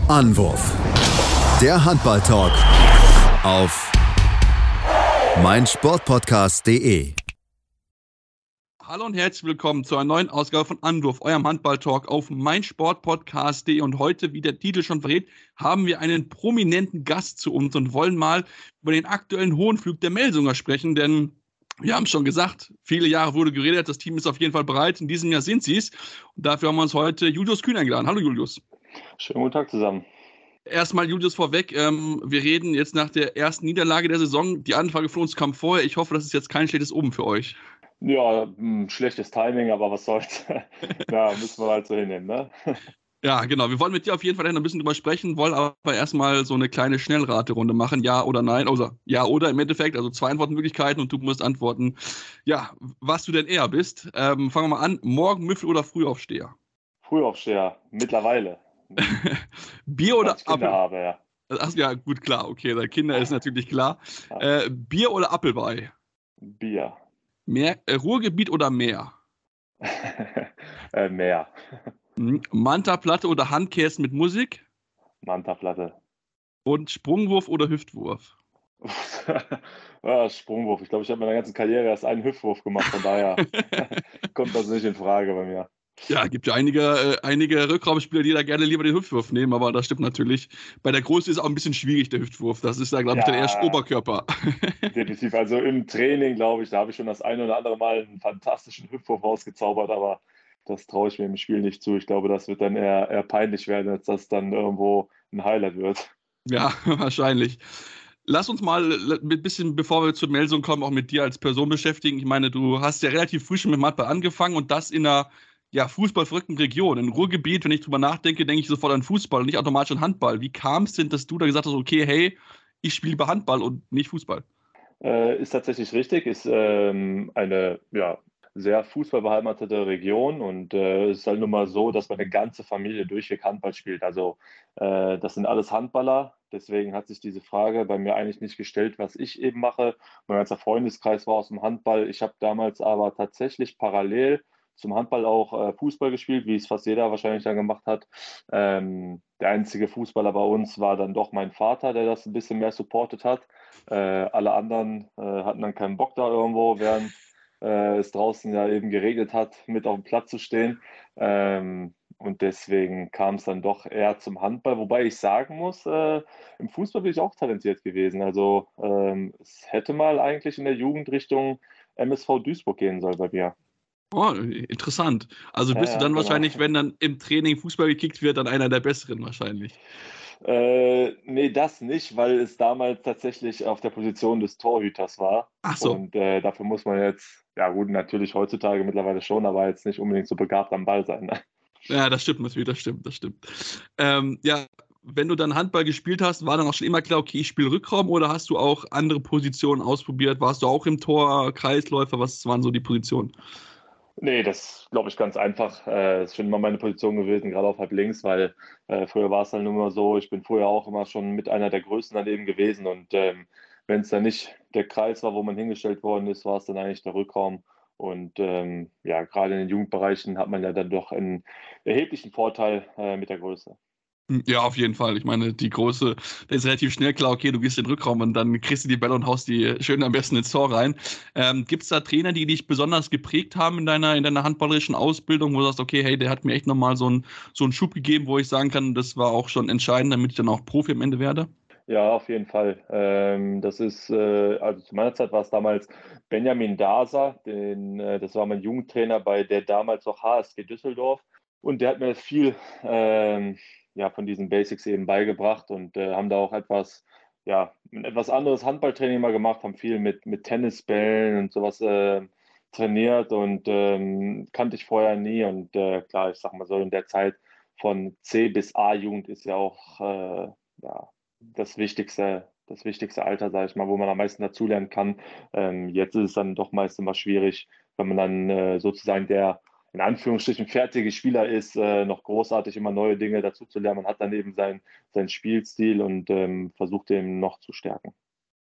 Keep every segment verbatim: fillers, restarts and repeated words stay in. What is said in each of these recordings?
Anwurf. Der Handball-Talk auf meinsportpodcast punkt de. Hallo und herzlich willkommen zu einer neuen Ausgabe von Anwurf, eurem Handball-Talk auf meinsportpodcast punkt de. Und heute, wie der Titel schon verrät, haben wir einen prominenten Gast zu uns und wollen mal über den aktuellen Höhenflug der Melsunger sprechen, denn wir haben es schon gesagt, viele Jahre wurde geredet, das Team ist auf jeden Fall bereit, in diesem Jahr sind sie es. Und dafür haben wir uns heute Julius Kühn eingeladen. Hallo Julius. Schönen guten Tag zusammen. Erstmal Julius vorweg, ähm, wir reden jetzt nach der ersten Niederlage der Saison. Die Anfrage von uns kam vorher. Ich hoffe, das ist jetzt kein schlechtes Oben für euch. Ja, ein schlechtes Timing, aber was soll's. Ja, müssen wir halt so hinnehmen, ne? Ja, genau. Wir wollen mit dir auf jeden Fall noch ein bisschen drüber sprechen, wollen aber erstmal so eine kleine Schnellraterunde machen. Ja oder nein. Also ja oder im Endeffekt, also zwei Antwortmöglichkeiten und du musst antworten, ja, was du denn eher bist. Ähm, fangen wir mal an. Morgenmüffel oder Frühaufsteher? Frühaufsteher, mittlerweile. Bier oder ich Kinder Apfel? habe, ja. Ach ja, gut, klar. Okay, deine Kinder ist natürlich klar. Äh, Bier oder Apfelweih? Bier. Meer, äh, Ruhrgebiet oder Meer? äh, Meer. Hm. Manta-Platte oder Handkäse mit Musik? Manta-Platte. Und Sprungwurf oder Hüftwurf? Ja, Sprungwurf. Ich glaube, ich habe meiner ganzen Karriere erst einen Hüftwurf gemacht, von daher kommt das nicht in Frage bei mir. Ja, gibt ja einige, äh, einige Rückraumspieler, die da gerne lieber den Hüftwurf nehmen, aber das stimmt natürlich. Bei der Größe ist es auch ein bisschen schwierig, der Hüftwurf. Das ist da, glaube ich, Ja, dann eher Oberkörper. Definitiv. Also im Training, glaube ich, da habe ich schon das eine oder andere Mal einen fantastischen Hüftwurf rausgezaubert, aber das traue ich mir im Spiel nicht zu. Ich glaube, das wird dann eher, eher peinlich werden, als dass dann irgendwo ein Highlight wird. Ja, wahrscheinlich. Lass uns mal ein bisschen, bevor wir zur Melsung kommen, auch mit dir als Person beschäftigen. Ich meine, du hast ja relativ früh schon mit Handball angefangen und das in einer ja, fußballverrückten Region. Im Ruhrgebiet, wenn ich drüber nachdenke, denke ich sofort an Fußball und nicht automatisch an Handball. Wie kam es denn, dass du da gesagt hast, okay, hey, ich spiele lieber Handball und nicht Fußball? Äh, ist tatsächlich richtig, ist ähm, eine ja, sehr fußballbeheimatete Region und äh, es ist halt nun mal so, dass meine ganze Familie durchweg Handball spielt. Also äh, das sind alles Handballer, deswegen hat sich diese Frage bei mir eigentlich nicht gestellt, was ich eben mache. Mein ganzer Freundeskreis war aus dem Handball. Ich habe damals aber tatsächlich parallel zum Handball auch äh, Fußball gespielt, wie es fast jeder wahrscheinlich dann gemacht hat. Ähm, der einzige Fußballer bei uns war dann doch mein Vater, der das ein bisschen mehr supportet hat. Äh, alle anderen äh, hatten dann keinen Bock da irgendwo, während äh, es draußen ja eben geregnet hat, mit auf dem Platz zu stehen. Ähm, und deswegen kam es dann doch eher zum Handball, wobei ich sagen muss, äh, im Fußball bin ich auch talentiert gewesen. Also ähm, es hätte mal eigentlich in der Jugend Richtung M S V Duisburg gehen sollen bei mir. Oh, interessant. Also Ja, bist du ja, dann genau. wahrscheinlich, wenn dann im Training Fußball gekickt wird, dann einer der Besseren wahrscheinlich. Äh, nee, das nicht, weil es damals tatsächlich auf der Position des Torhüters war. Ach so. Und äh, dafür muss man jetzt, ja gut, natürlich heutzutage mittlerweile schon, aber jetzt nicht unbedingt so begabt am Ball sein. Ne? Ja, das stimmt natürlich, das stimmt, das stimmt. Ähm, ja, wenn du dann Handball gespielt hast, war dann auch schon immer klar, okay, ich spiele Rückraum oder hast du auch andere Positionen ausprobiert? Warst du auch im Tor, Kreisläufer? Was waren so die Positionen? Nee, das glaube ich ganz einfach. Äh, ist schon immer meine Position gewesen, gerade auf halb links, weil äh, früher war es dann immer so, ich bin früher auch immer schon mit einer der Größten daneben gewesen und ähm, wenn es dann nicht der Kreis war, wo man hingestellt worden ist, war es dann eigentlich der Rückraum. Und ähm, ja, gerade in den Jugendbereichen hat man ja dann doch einen erheblichen Vorteil äh, mit der Größe. Ja, auf jeden Fall. Ich meine, die große, da ist relativ schnell klar, okay, du gehst in den Rückraum und dann kriegst du die Bälle und haust die schön am besten ins Tor rein. Ähm, Gibt es da Trainer, die dich besonders geprägt haben in deiner, in deiner handballerischen Ausbildung, wo du sagst, okay, hey, der hat mir echt nochmal so einen so einen Schub gegeben, wo ich sagen kann, das war auch schon entscheidend, damit ich dann auch Profi am Ende werde? Ja, auf jeden Fall. Ähm, das ist, äh, also zu meiner Zeit war es damals Benjamin Daser, den, äh, das war mein Jugendtrainer bei der damals noch H S G Düsseldorf. Und der hat mir viel ähm, ja, von diesen Basics eben beigebracht und äh, haben da auch etwas, ja, ein etwas anderes Handballtraining mal gemacht, haben viel mit, mit Tennisbällen und sowas äh, trainiert und ähm, kannte ich vorher nie. Und äh, klar, ich sag mal so, in der Zeit von C bis A-Jugend ist ja auch äh, ja, das wichtigste, das wichtigste Alter, sage ich mal, wo man am meisten dazulernen kann. Ähm, jetzt ist es dann doch meist immer schwierig, wenn man dann äh, sozusagen der in Anführungsstrichen fertige Spieler ist, äh, noch großartig immer neue Dinge dazu zu lernen. Man hat dann eben sein, seinen Spielstil und ähm, versucht den noch zu stärken.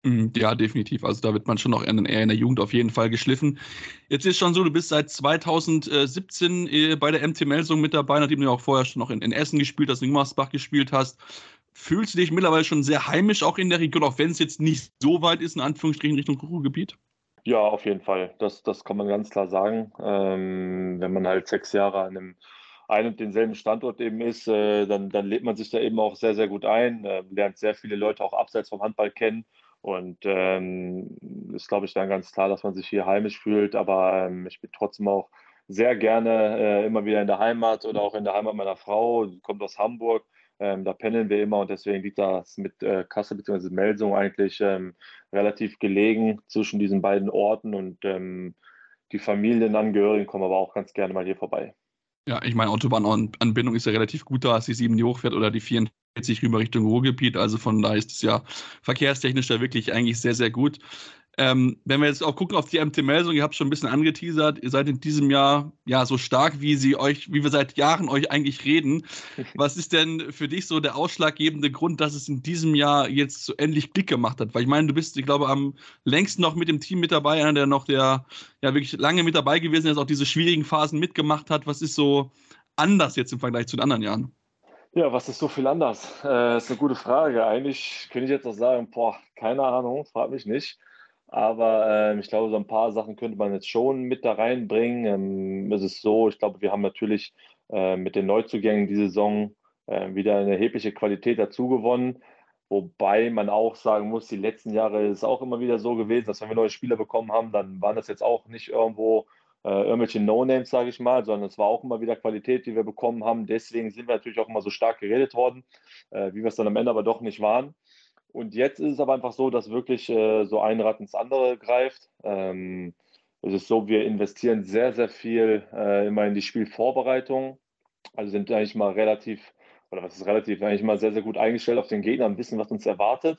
Mm, Ja, definitiv. Also da wird man schon noch eher in der Jugend auf jeden Fall geschliffen. Jetzt ist schon so, du bist seit zweitausendsiebzehn äh, bei der M T Melsung mit dabei, nachdem du ja auch vorher schon noch in, in Essen gespielt hast, in Gummersbach gespielt hast. Fühlst du dich mittlerweile schon sehr heimisch auch in der Region, auch wenn es jetzt nicht so weit ist, in Anführungsstrichen Richtung Ruhrgebiet? Ja, auf jeden Fall. Das, das kann man ganz klar sagen. Ähm, wenn man halt sechs Jahre an einem ein und denselben Standort eben ist, äh, dann, dann lebt man sich da eben auch sehr, sehr gut ein, äh, lernt sehr viele Leute auch abseits vom Handball kennen. Und ähm, ist, glaube ich, dann ganz klar, dass man sich hier heimisch fühlt. Aber ähm, ich bin trotzdem auch sehr gerne äh, immer wieder in der Heimat oder auch in der Heimat meiner Frau. Die kommt aus Hamburg. Ähm, da pendeln wir immer und deswegen liegt das mit äh, Kassel bzw. Melsung eigentlich ähm, relativ gelegen zwischen diesen beiden Orten und ähm, die Familienangehörigen kommen aber auch ganz gerne mal hier vorbei. Ja, ich meine, Autobahnanbindung ist ja relativ gut da, als die sieben, die hochfährt oder die vierundvierzig rüber Richtung Ruhrgebiet. Also von daher ist es ja verkehrstechnisch da wirklich eigentlich sehr, sehr gut. Ähm, wenn wir jetzt auch gucken auf die M T Melsung, ihr habt schon ein bisschen angeteasert, ihr seid in diesem Jahr ja so stark, wie sie euch, wie wir seit Jahren euch eigentlich reden. Was ist denn für dich so der ausschlaggebende Grund, dass es in diesem Jahr jetzt so endlich Klick gemacht hat? Weil ich meine, du bist, ich glaube, am längsten noch mit dem Team mit dabei, einer, der noch der ja wirklich lange mit dabei gewesen ist, auch diese schwierigen Phasen mitgemacht hat. Was ist so anders jetzt im Vergleich zu den anderen Jahren? Ja, was ist so viel anders? Äh, ist eine gute Frage. Eigentlich könnte ich jetzt auch sagen, boah, keine Ahnung, frag mich nicht. Aber ähm, ich glaube, so ein paar Sachen könnte man jetzt schon mit da reinbringen. Ähm, es ist so, ich glaube, wir haben natürlich äh, mit den Neuzugängen die Saison äh, wieder eine erhebliche Qualität dazu gewonnen. Wobei man auch sagen muss, die letzten Jahre ist es auch immer wieder so gewesen, dass wenn wir neue Spieler bekommen haben, dann waren das jetzt auch nicht irgendwo äh, irgendwelche No-Names, sage ich mal, sondern es war auch immer wieder Qualität, die wir bekommen haben. Deswegen sind wir natürlich auch immer so stark geredet worden, äh, wie wir es dann am Ende aber doch nicht waren. Und jetzt ist es aber einfach so, dass wirklich äh, so ein Rad ins andere greift. Ähm, es ist so, wir investieren sehr, sehr viel äh, immer in die Spielvorbereitung. Also sind eigentlich mal relativ, oder was ist relativ, eigentlich mal sehr, sehr gut eingestellt auf den Gegner und wissen, was uns erwartet.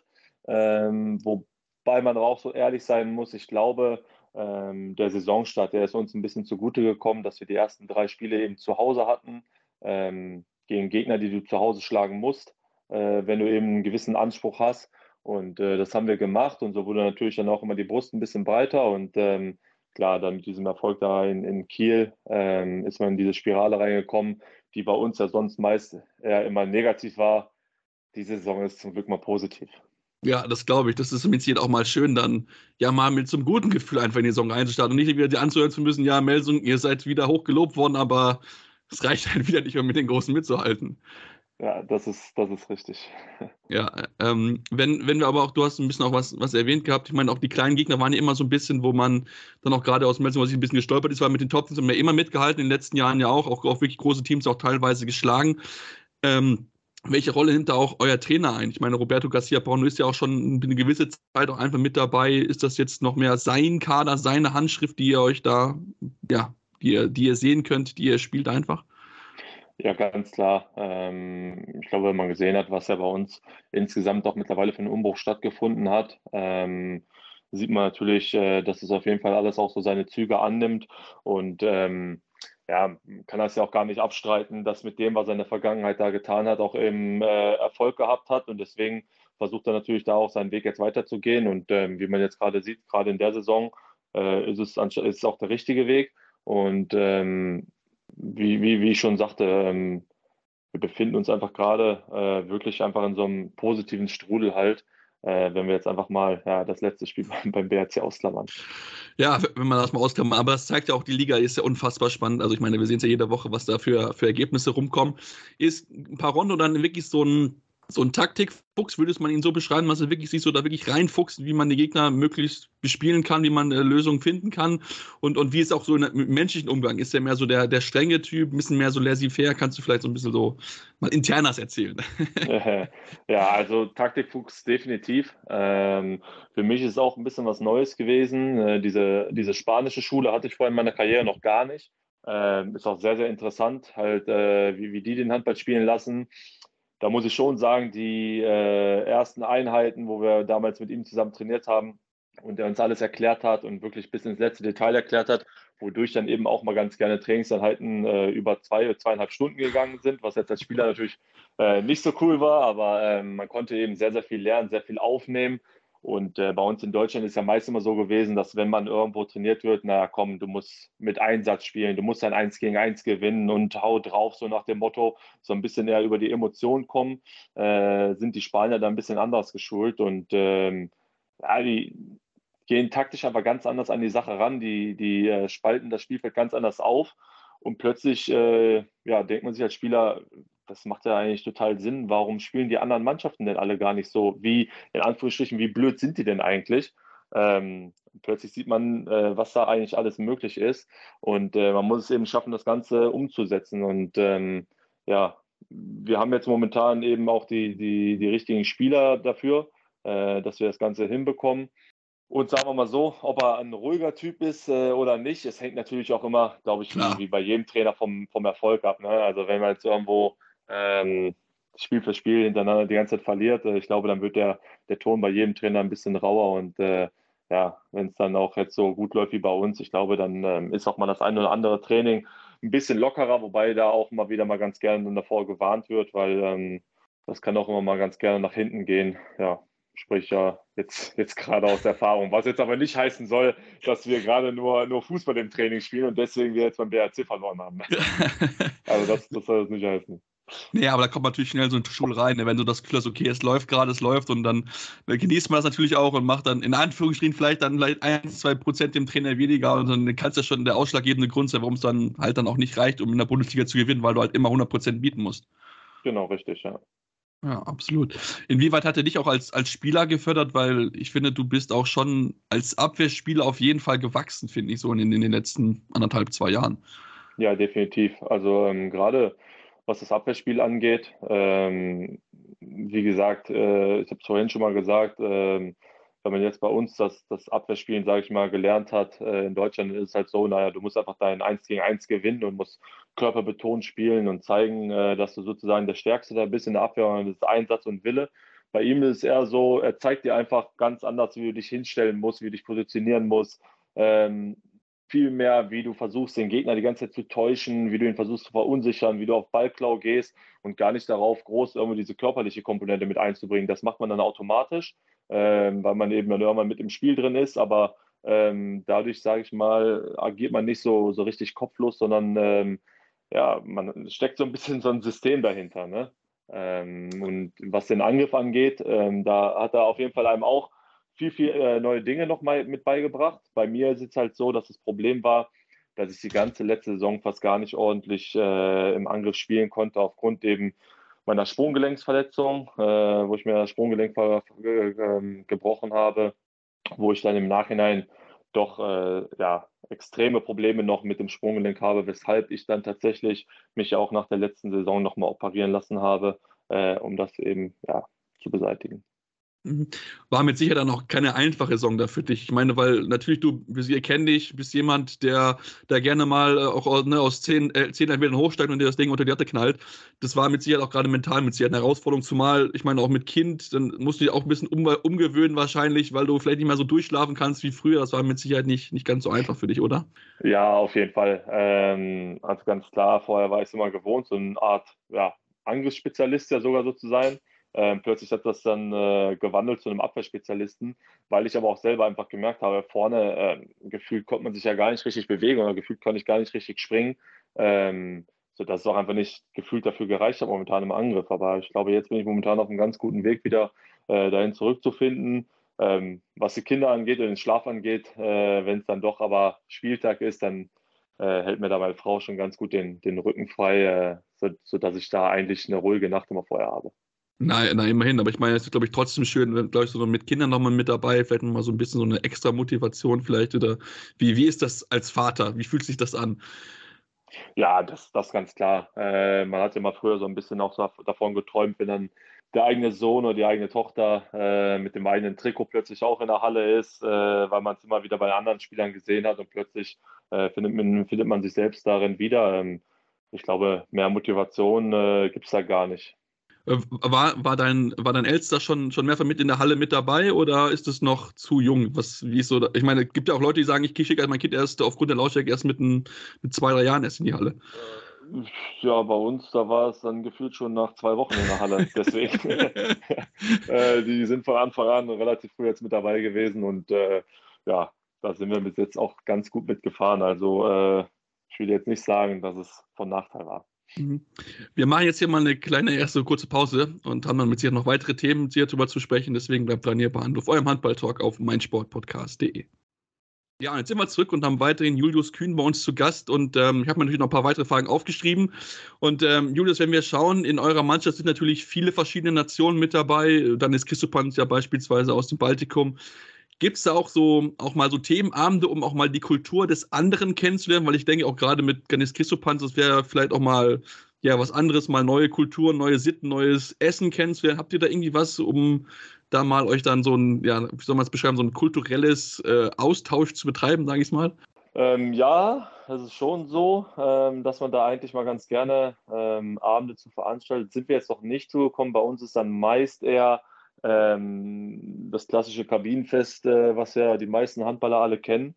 Ähm, wobei man aber auch so ehrlich sein muss, ich glaube, ähm, der Saisonstart, der ist uns ein bisschen zugute gekommen, dass wir die ersten drei Spiele eben zu Hause hatten, ähm, gegen Gegner, die du zu Hause schlagen musst, äh, wenn du eben einen gewissen Anspruch hast. Und äh, das haben wir gemacht und so wurde natürlich dann auch immer die Brust ein bisschen breiter und ähm, klar, dann mit diesem Erfolg da in, in Kiel ähm, ist man in diese Spirale reingekommen, die bei uns ja sonst meist eher immer negativ war. Die Saison ist zum Glück mal positiv. Ja, das glaube ich. Das ist mit Sicherheit auch mal schön, dann ja mal mit so einem guten Gefühl einfach in die Saison reinzustarten und nicht wieder die anzuhören zu müssen, ja, Melsung, ihr seid wieder hoch gelobt worden, aber es reicht halt wieder nicht mehr mit den Großen mitzuhalten. Ja, das ist, das ist richtig. Ja, ähm, wenn, wenn wir aber auch, du hast ein bisschen auch was, was erwähnt gehabt, ich meine, auch die kleinen Gegner waren ja immer so ein bisschen, wo man dann auch gerade aus Melsung, was ich ein bisschen gestolpert ist, weil mit den Top-Teams haben wir immer mitgehalten, in den letzten Jahren ja auch, auch, auch wirklich große Teams auch teilweise geschlagen. Ähm, welche Rolle nimmt da auch euer Trainer ein? Ich meine, Roberto Garcia Pauno ist ja auch schon eine gewisse Zeit auch einfach mit dabei. Ist das jetzt noch mehr sein Kader, seine Handschrift, die ihr euch da, ja, die ihr, die ihr sehen könnt, die ihr spielt einfach? Ja, ganz klar. Ähm, ich glaube, wenn man gesehen hat, was ja bei uns insgesamt auch mittlerweile für einen Umbruch stattgefunden hat, ähm, sieht man natürlich, äh, dass es auf jeden Fall alles auch so seine Züge annimmt. Und ähm, ja, kann das ja auch gar nicht abstreiten, dass mit dem, was er in der Vergangenheit da getan hat, auch eben äh, Erfolg gehabt hat. Und deswegen versucht er natürlich da auch seinen Weg jetzt weiterzugehen. Und ähm, wie man jetzt gerade sieht, gerade in der Saison, äh, ist es, anst- ist es auch der richtige Weg. Und ähm, wie, wie, wie ich schon sagte, ähm, wir befinden uns einfach gerade äh, wirklich einfach in so einem positiven Strudel halt, äh, wenn wir jetzt einfach mal ja, das letzte Spiel beim, beim B R C ausklammern. Ja, wenn man das mal ausklammert. Aber das zeigt ja auch, die Liga ist ja unfassbar spannend. Also ich meine, wir sehen es ja jede Woche, was da für, für Ergebnisse rumkommen. Ist ein paar Rondo dann wirklich so ein, so ein Taktikfuchs, würde man ihn so beschreiben, dass er wirklich sich so da wirklich reinfuchst, wie man die Gegner möglichst bespielen kann, wie man äh, Lösungen finden kann und, und wie es auch so in, im menschlichen Umgang ist. Er mehr so der, der strenge Typ, ein bisschen mehr so laissez-faire. Kannst du vielleicht so ein bisschen so mal internas erzählen? Äh, Ja, also Taktikfuchs definitiv. Ähm, für mich ist es auch ein bisschen was Neues gewesen. Äh, diese, diese spanische Schule hatte ich vorher in meiner Karriere noch gar nicht. Ähm, ist auch sehr, sehr interessant, halt, äh, wie, wie die den Handball spielen lassen. Da muss ich schon sagen, die äh, ersten Einheiten, wo wir damals mit ihm zusammen trainiert haben und er uns alles erklärt hat und wirklich bis ins letzte Detail erklärt hat, wodurch dann eben auch mal ganz gerne Trainingseinheiten äh, über zwei, zweieinhalb Stunden gegangen sind, was jetzt als Spieler natürlich äh, nicht so cool war, aber ähm, man konnte eben sehr, sehr viel lernen, sehr viel aufnehmen. Und äh, bei uns in Deutschland ist ja meist immer so gewesen, dass wenn man irgendwo trainiert wird, na komm, du musst mit Einsatz spielen, du musst ein Eins gegen Eins gewinnen und hau drauf, so nach dem Motto, so ein bisschen eher über die Emotionen kommen, äh, sind die Spanier da ein bisschen anders geschult und ähm, ja, die gehen taktisch aber ganz anders an die Sache ran, die, die äh, spalten das Spielfeld ganz anders auf und plötzlich äh, ja, denkt man sich als Spieler, das macht ja eigentlich total Sinn. Warum spielen die anderen Mannschaften denn alle gar nicht so? Wie, in Anführungsstrichen, wie blöd sind die denn eigentlich? Ähm, plötzlich sieht man, äh, was da eigentlich alles möglich ist. Und äh, man muss es eben schaffen, das Ganze umzusetzen. Und ähm, ja, wir haben jetzt momentan eben auch die, die, die richtigen Spieler dafür, äh, dass wir das Ganze hinbekommen. Und sagen wir mal so, ob er ein ruhiger Typ ist äh, oder nicht, es hängt natürlich auch immer, glaube ich, wie, wie bei jedem Trainer vom, vom Erfolg ab. Ne? Also wenn man jetzt irgendwo ähm, Spiel für Spiel hintereinander die ganze Zeit verliert, äh, ich glaube, dann wird der, der Ton bei jedem Trainer ein bisschen rauer. Und äh, ja, wenn es dann auch jetzt so gut läuft wie bei uns, ich glaube, dann ähm, ist auch mal das eine oder andere Training ein bisschen lockerer, wobei da auch mal wieder mal ganz gerne davor gewarnt wird, weil ähm, das kann auch immer mal ganz gerne nach hinten gehen. Ja. Sprich ja jetzt, jetzt gerade aus Erfahrung. Was jetzt aber nicht heißen soll, dass wir gerade nur, nur Fußball im Training spielen und deswegen wir jetzt beim B R C verloren haben. Also das, das soll das nicht heißen. Nee, aber da kommt natürlich schnell so ein Stuhl rein, wenn du das Gefühl hast, okay, es läuft gerade, es läuft und dann genießt man das natürlich auch und macht dann in Anführungsstrichen vielleicht dann vielleicht ein, zwei Prozent dem Trainer weniger und dann kannst du ja schon der ausschlaggebende Grund sein, warum es dann halt dann auch nicht reicht, um in der Bundesliga zu gewinnen, weil du halt immer hundert Prozent bieten musst. Genau, richtig, ja. Ja, absolut. Inwieweit hat er dich auch als, als Spieler gefördert? Weil ich finde, du bist auch schon als Abwehrspieler auf jeden Fall gewachsen, finde ich, so in, in den letzten anderthalb, zwei Jahren. Ja, definitiv. Also ähm, gerade was das Abwehrspiel angeht, ähm, wie gesagt, äh, ich habe es vorhin schon mal gesagt, ähm, wenn man jetzt bei uns das, das Abwehrspielen, sage ich mal, gelernt hat, äh, in Deutschland ist es halt so, naja, du musst einfach dein Eins gegen Eins gewinnen und musst körperbetont spielen und zeigen, äh, dass du sozusagen der Stärkste da bist in der Abwehr und das ist Einsatz und Wille. Bei ihm ist es eher so, er zeigt dir einfach ganz anders, wie du dich hinstellen musst, wie du dich positionieren musst. Ähm, viel mehr, wie du versuchst, den Gegner die ganze Zeit zu täuschen, wie du ihn versuchst zu verunsichern, wie du auf Ballklau gehst und gar nicht darauf groß irgendwie diese körperliche Komponente mit einzubringen. Das macht man dann automatisch, ähm, weil man eben dann irgendwann mit im Spiel drin ist, aber ähm, dadurch, sage ich mal, agiert man nicht so, so richtig kopflos, sondern ähm, ja, man steckt so ein bisschen so ein System dahinter. Ne? Ähm, und was den Angriff angeht, ähm, da hat er auf jeden Fall einem auch viel, viel äh, neue Dinge noch mal mit beigebracht. Bei mir ist es halt so, dass das Problem war, dass ich die ganze letzte Saison fast gar nicht ordentlich äh, im Angriff spielen konnte, aufgrund eben meiner Sprunggelenksverletzung, äh, wo ich mir das Sprunggelenk ver- ge- ge- gebrochen habe, wo ich dann im Nachhinein doch äh, ja, extreme Probleme noch mit dem Sprunggelenk habe, weshalb ich dann tatsächlich mich auch nach der letzten Saison nochmal operieren lassen habe, äh, um das eben ja, zu beseitigen. War mit Sicherheit dann auch keine einfache Saison da für dich. Ich meine, weil natürlich du, wir kennen dich, bist jemand, der, der gerne mal auch ne, aus zehn, äh, zehn Elfmetern hochsteigt und dir das Ding unter die Latte knallt. Das war mit Sicherheit auch gerade mental mit Sicherheit eine Herausforderung, zumal, ich meine, auch mit Kind, dann musst du dich auch ein bisschen um, umgewöhnen wahrscheinlich, weil du vielleicht nicht mehr so durchschlafen kannst wie früher. Das war mit Sicherheit nicht, nicht ganz so einfach für dich, oder? Ja, auf jeden Fall. Ähm, also ganz klar, vorher war ich es immer gewohnt, so eine Art ja, Angriffsspezialist ja sogar so zu sein. Ähm, plötzlich hat das dann äh, gewandelt zu einem Abwehrspezialisten, weil ich aber auch selber einfach gemerkt habe, vorne äh, gefühlt konnte man sich ja gar nicht richtig bewegen oder gefühlt konnte ich gar nicht richtig springen, ähm, sodass es auch einfach nicht gefühlt dafür gereicht hat momentan im Angriff. Aber ich glaube, jetzt bin ich momentan auf einem ganz guten Weg, wieder äh, dahin zurückzufinden. Ähm, was die Kinder angeht und den Schlaf angeht, äh, wenn es dann doch aber Spieltag ist, dann äh, hält mir da meine Frau schon ganz gut den, den Rücken frei, äh, so, sodass ich da eigentlich eine ruhige Nacht immer vorher habe. Na, na, immerhin, aber ich meine, es ist, glaube ich, trotzdem schön, wenn, glaube ich, so mit Kindern nochmal mit dabei, vielleicht nochmal so ein bisschen so eine extra Motivation vielleicht, oder wie, wie ist das als Vater? Wie fühlt sich das an? Ja, das, das ganz klar. Äh, man hat ja mal früher so ein bisschen auch so davon geträumt, wenn dann der eigene Sohn oder die eigene Tochter äh, mit dem eigenen Trikot plötzlich auch in der Halle ist, äh, weil man es immer wieder bei anderen Spielern gesehen hat und plötzlich äh, findet, man, findet man sich selbst darin wieder. Ähm, ich glaube, mehr Motivation äh, gibt es da gar nicht. War, war, dein, war dein Ältester schon, schon mehrfach mit in der Halle mit dabei oder ist es noch zu jung? Was, wie ist so, ich meine, es gibt ja auch Leute, die sagen, ich schicke mein Kind erst aufgrund der Lautstärke erst mit, ein, mit zwei, drei Jahren erst in die Halle. Ja, bei uns, da war es dann gefühlt schon nach zwei Wochen in der Halle. Deswegen, äh, die sind von Anfang an relativ früh jetzt mit dabei gewesen und äh, ja, da sind wir bis jetzt auch ganz gut mitgefahren. Also äh, ich will jetzt nicht sagen, dass es von Nachteil war. Mhm. Wir machen jetzt hier mal eine kleine erste kurze Pause und haben dann mit Sicherheit noch weitere Themen mit Sicherheit darüber zu sprechen. Deswegen bleibt dran hier bei Anruf, eurem Handball-Talk auf meinsportpodcast punkt de. Ja, und jetzt sind wir zurück und haben weiterhin Julius Kühn bei uns zu Gast. Und ähm, ich habe mir natürlich noch ein paar weitere Fragen aufgeschrieben. Und ähm, Julius, wenn wir schauen, in eurer Mannschaft sind natürlich viele verschiedene Nationen mit dabei. Dann ist Kristopanz ja beispielsweise aus dem Baltikum. Gibt es da auch so auch mal so Themenabende, um auch mal die Kultur des anderen kennenzulernen? Weil ich denke auch gerade mit Ganis Kristopanz, das wäre vielleicht auch mal ja was anderes, mal neue Kulturen, neue Sitten, neues Essen kennenzulernen. Habt ihr da irgendwie was, um da mal euch dann so ein, ja, wie soll man es beschreiben, so ein kulturelles äh, Austausch zu betreiben, sage ich mal? Ähm, ja, es ist schon so, ähm, dass man da eigentlich mal ganz gerne ähm, Abende zu veranstaltet. Sind wir jetzt noch nicht zugekommen. Bei uns ist dann meist eher ähm, das klassische Kabinenfest, äh, was ja die meisten Handballer alle kennen,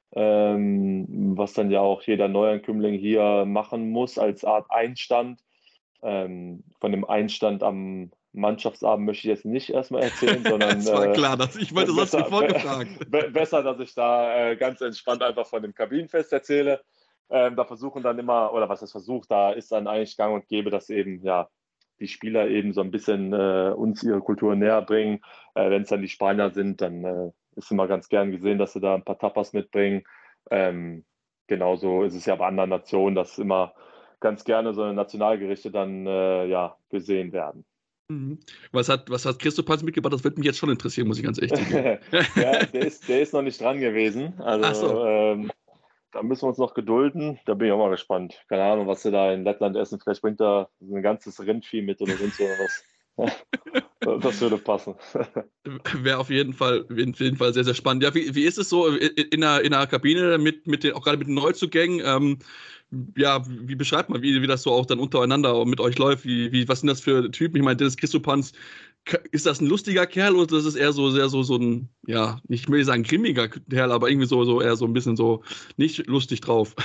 ähm, was dann ja auch jeder Neuankömmling hier machen muss als Art Einstand. Ähm, von dem Einstand am Mannschaftsabend möchte ich jetzt nicht erstmal erzählen, sondern Es war äh, klar, dass ich wollte sonst besser, nicht vorgefragt. be besser, dass ich da äh, ganz entspannt einfach von dem Kabinenfest erzähle. Ähm, da versuchen dann immer, oder was das versucht, da ist dann eigentlich gang und gäbe, dass eben ja die Spieler eben so ein bisschen äh, uns ihre Kultur näher bringen. Äh, Wenn es dann die Spanier sind, dann äh, ist immer ganz gern gesehen, dass sie da ein paar Tapas mitbringen. Ähm, genauso ist es ja bei anderen Nationen, dass immer ganz gerne so eine Nationalgerichte dann äh, ja, gesehen werden. Mhm. Was hat, was hat Christoph mitgebracht? Das würde mich jetzt schon interessieren, muss ich ganz ehrlich zugeben. der, der, ist, der ist noch nicht dran gewesen. Ach so. Also ähm, da müssen wir uns noch gedulden. Da bin ich auch mal gespannt. Keine Ahnung, was sie da in Lettland essen. Vielleicht bringt er ein ganzes Rindvieh mit oder sonst was. Das würde passen. Wäre auf jeden Fall, auf jeden Fall sehr, sehr spannend. Ja, wie, wie ist es so in der, in der Kabine mit, mit den, auch gerade mit den Neuzugängen? Ähm, ja, wie beschreibt man, wie, wie das so auch dann untereinander mit euch läuft? Wie, wie, was sind das für Typen? Ich meine, Dennis Kristopanz, ist das ein lustiger Kerl oder ist es eher so sehr so, so ein, ja, ich will nicht sagen grimmiger Kerl, aber irgendwie so, so eher so ein bisschen so nicht lustig drauf?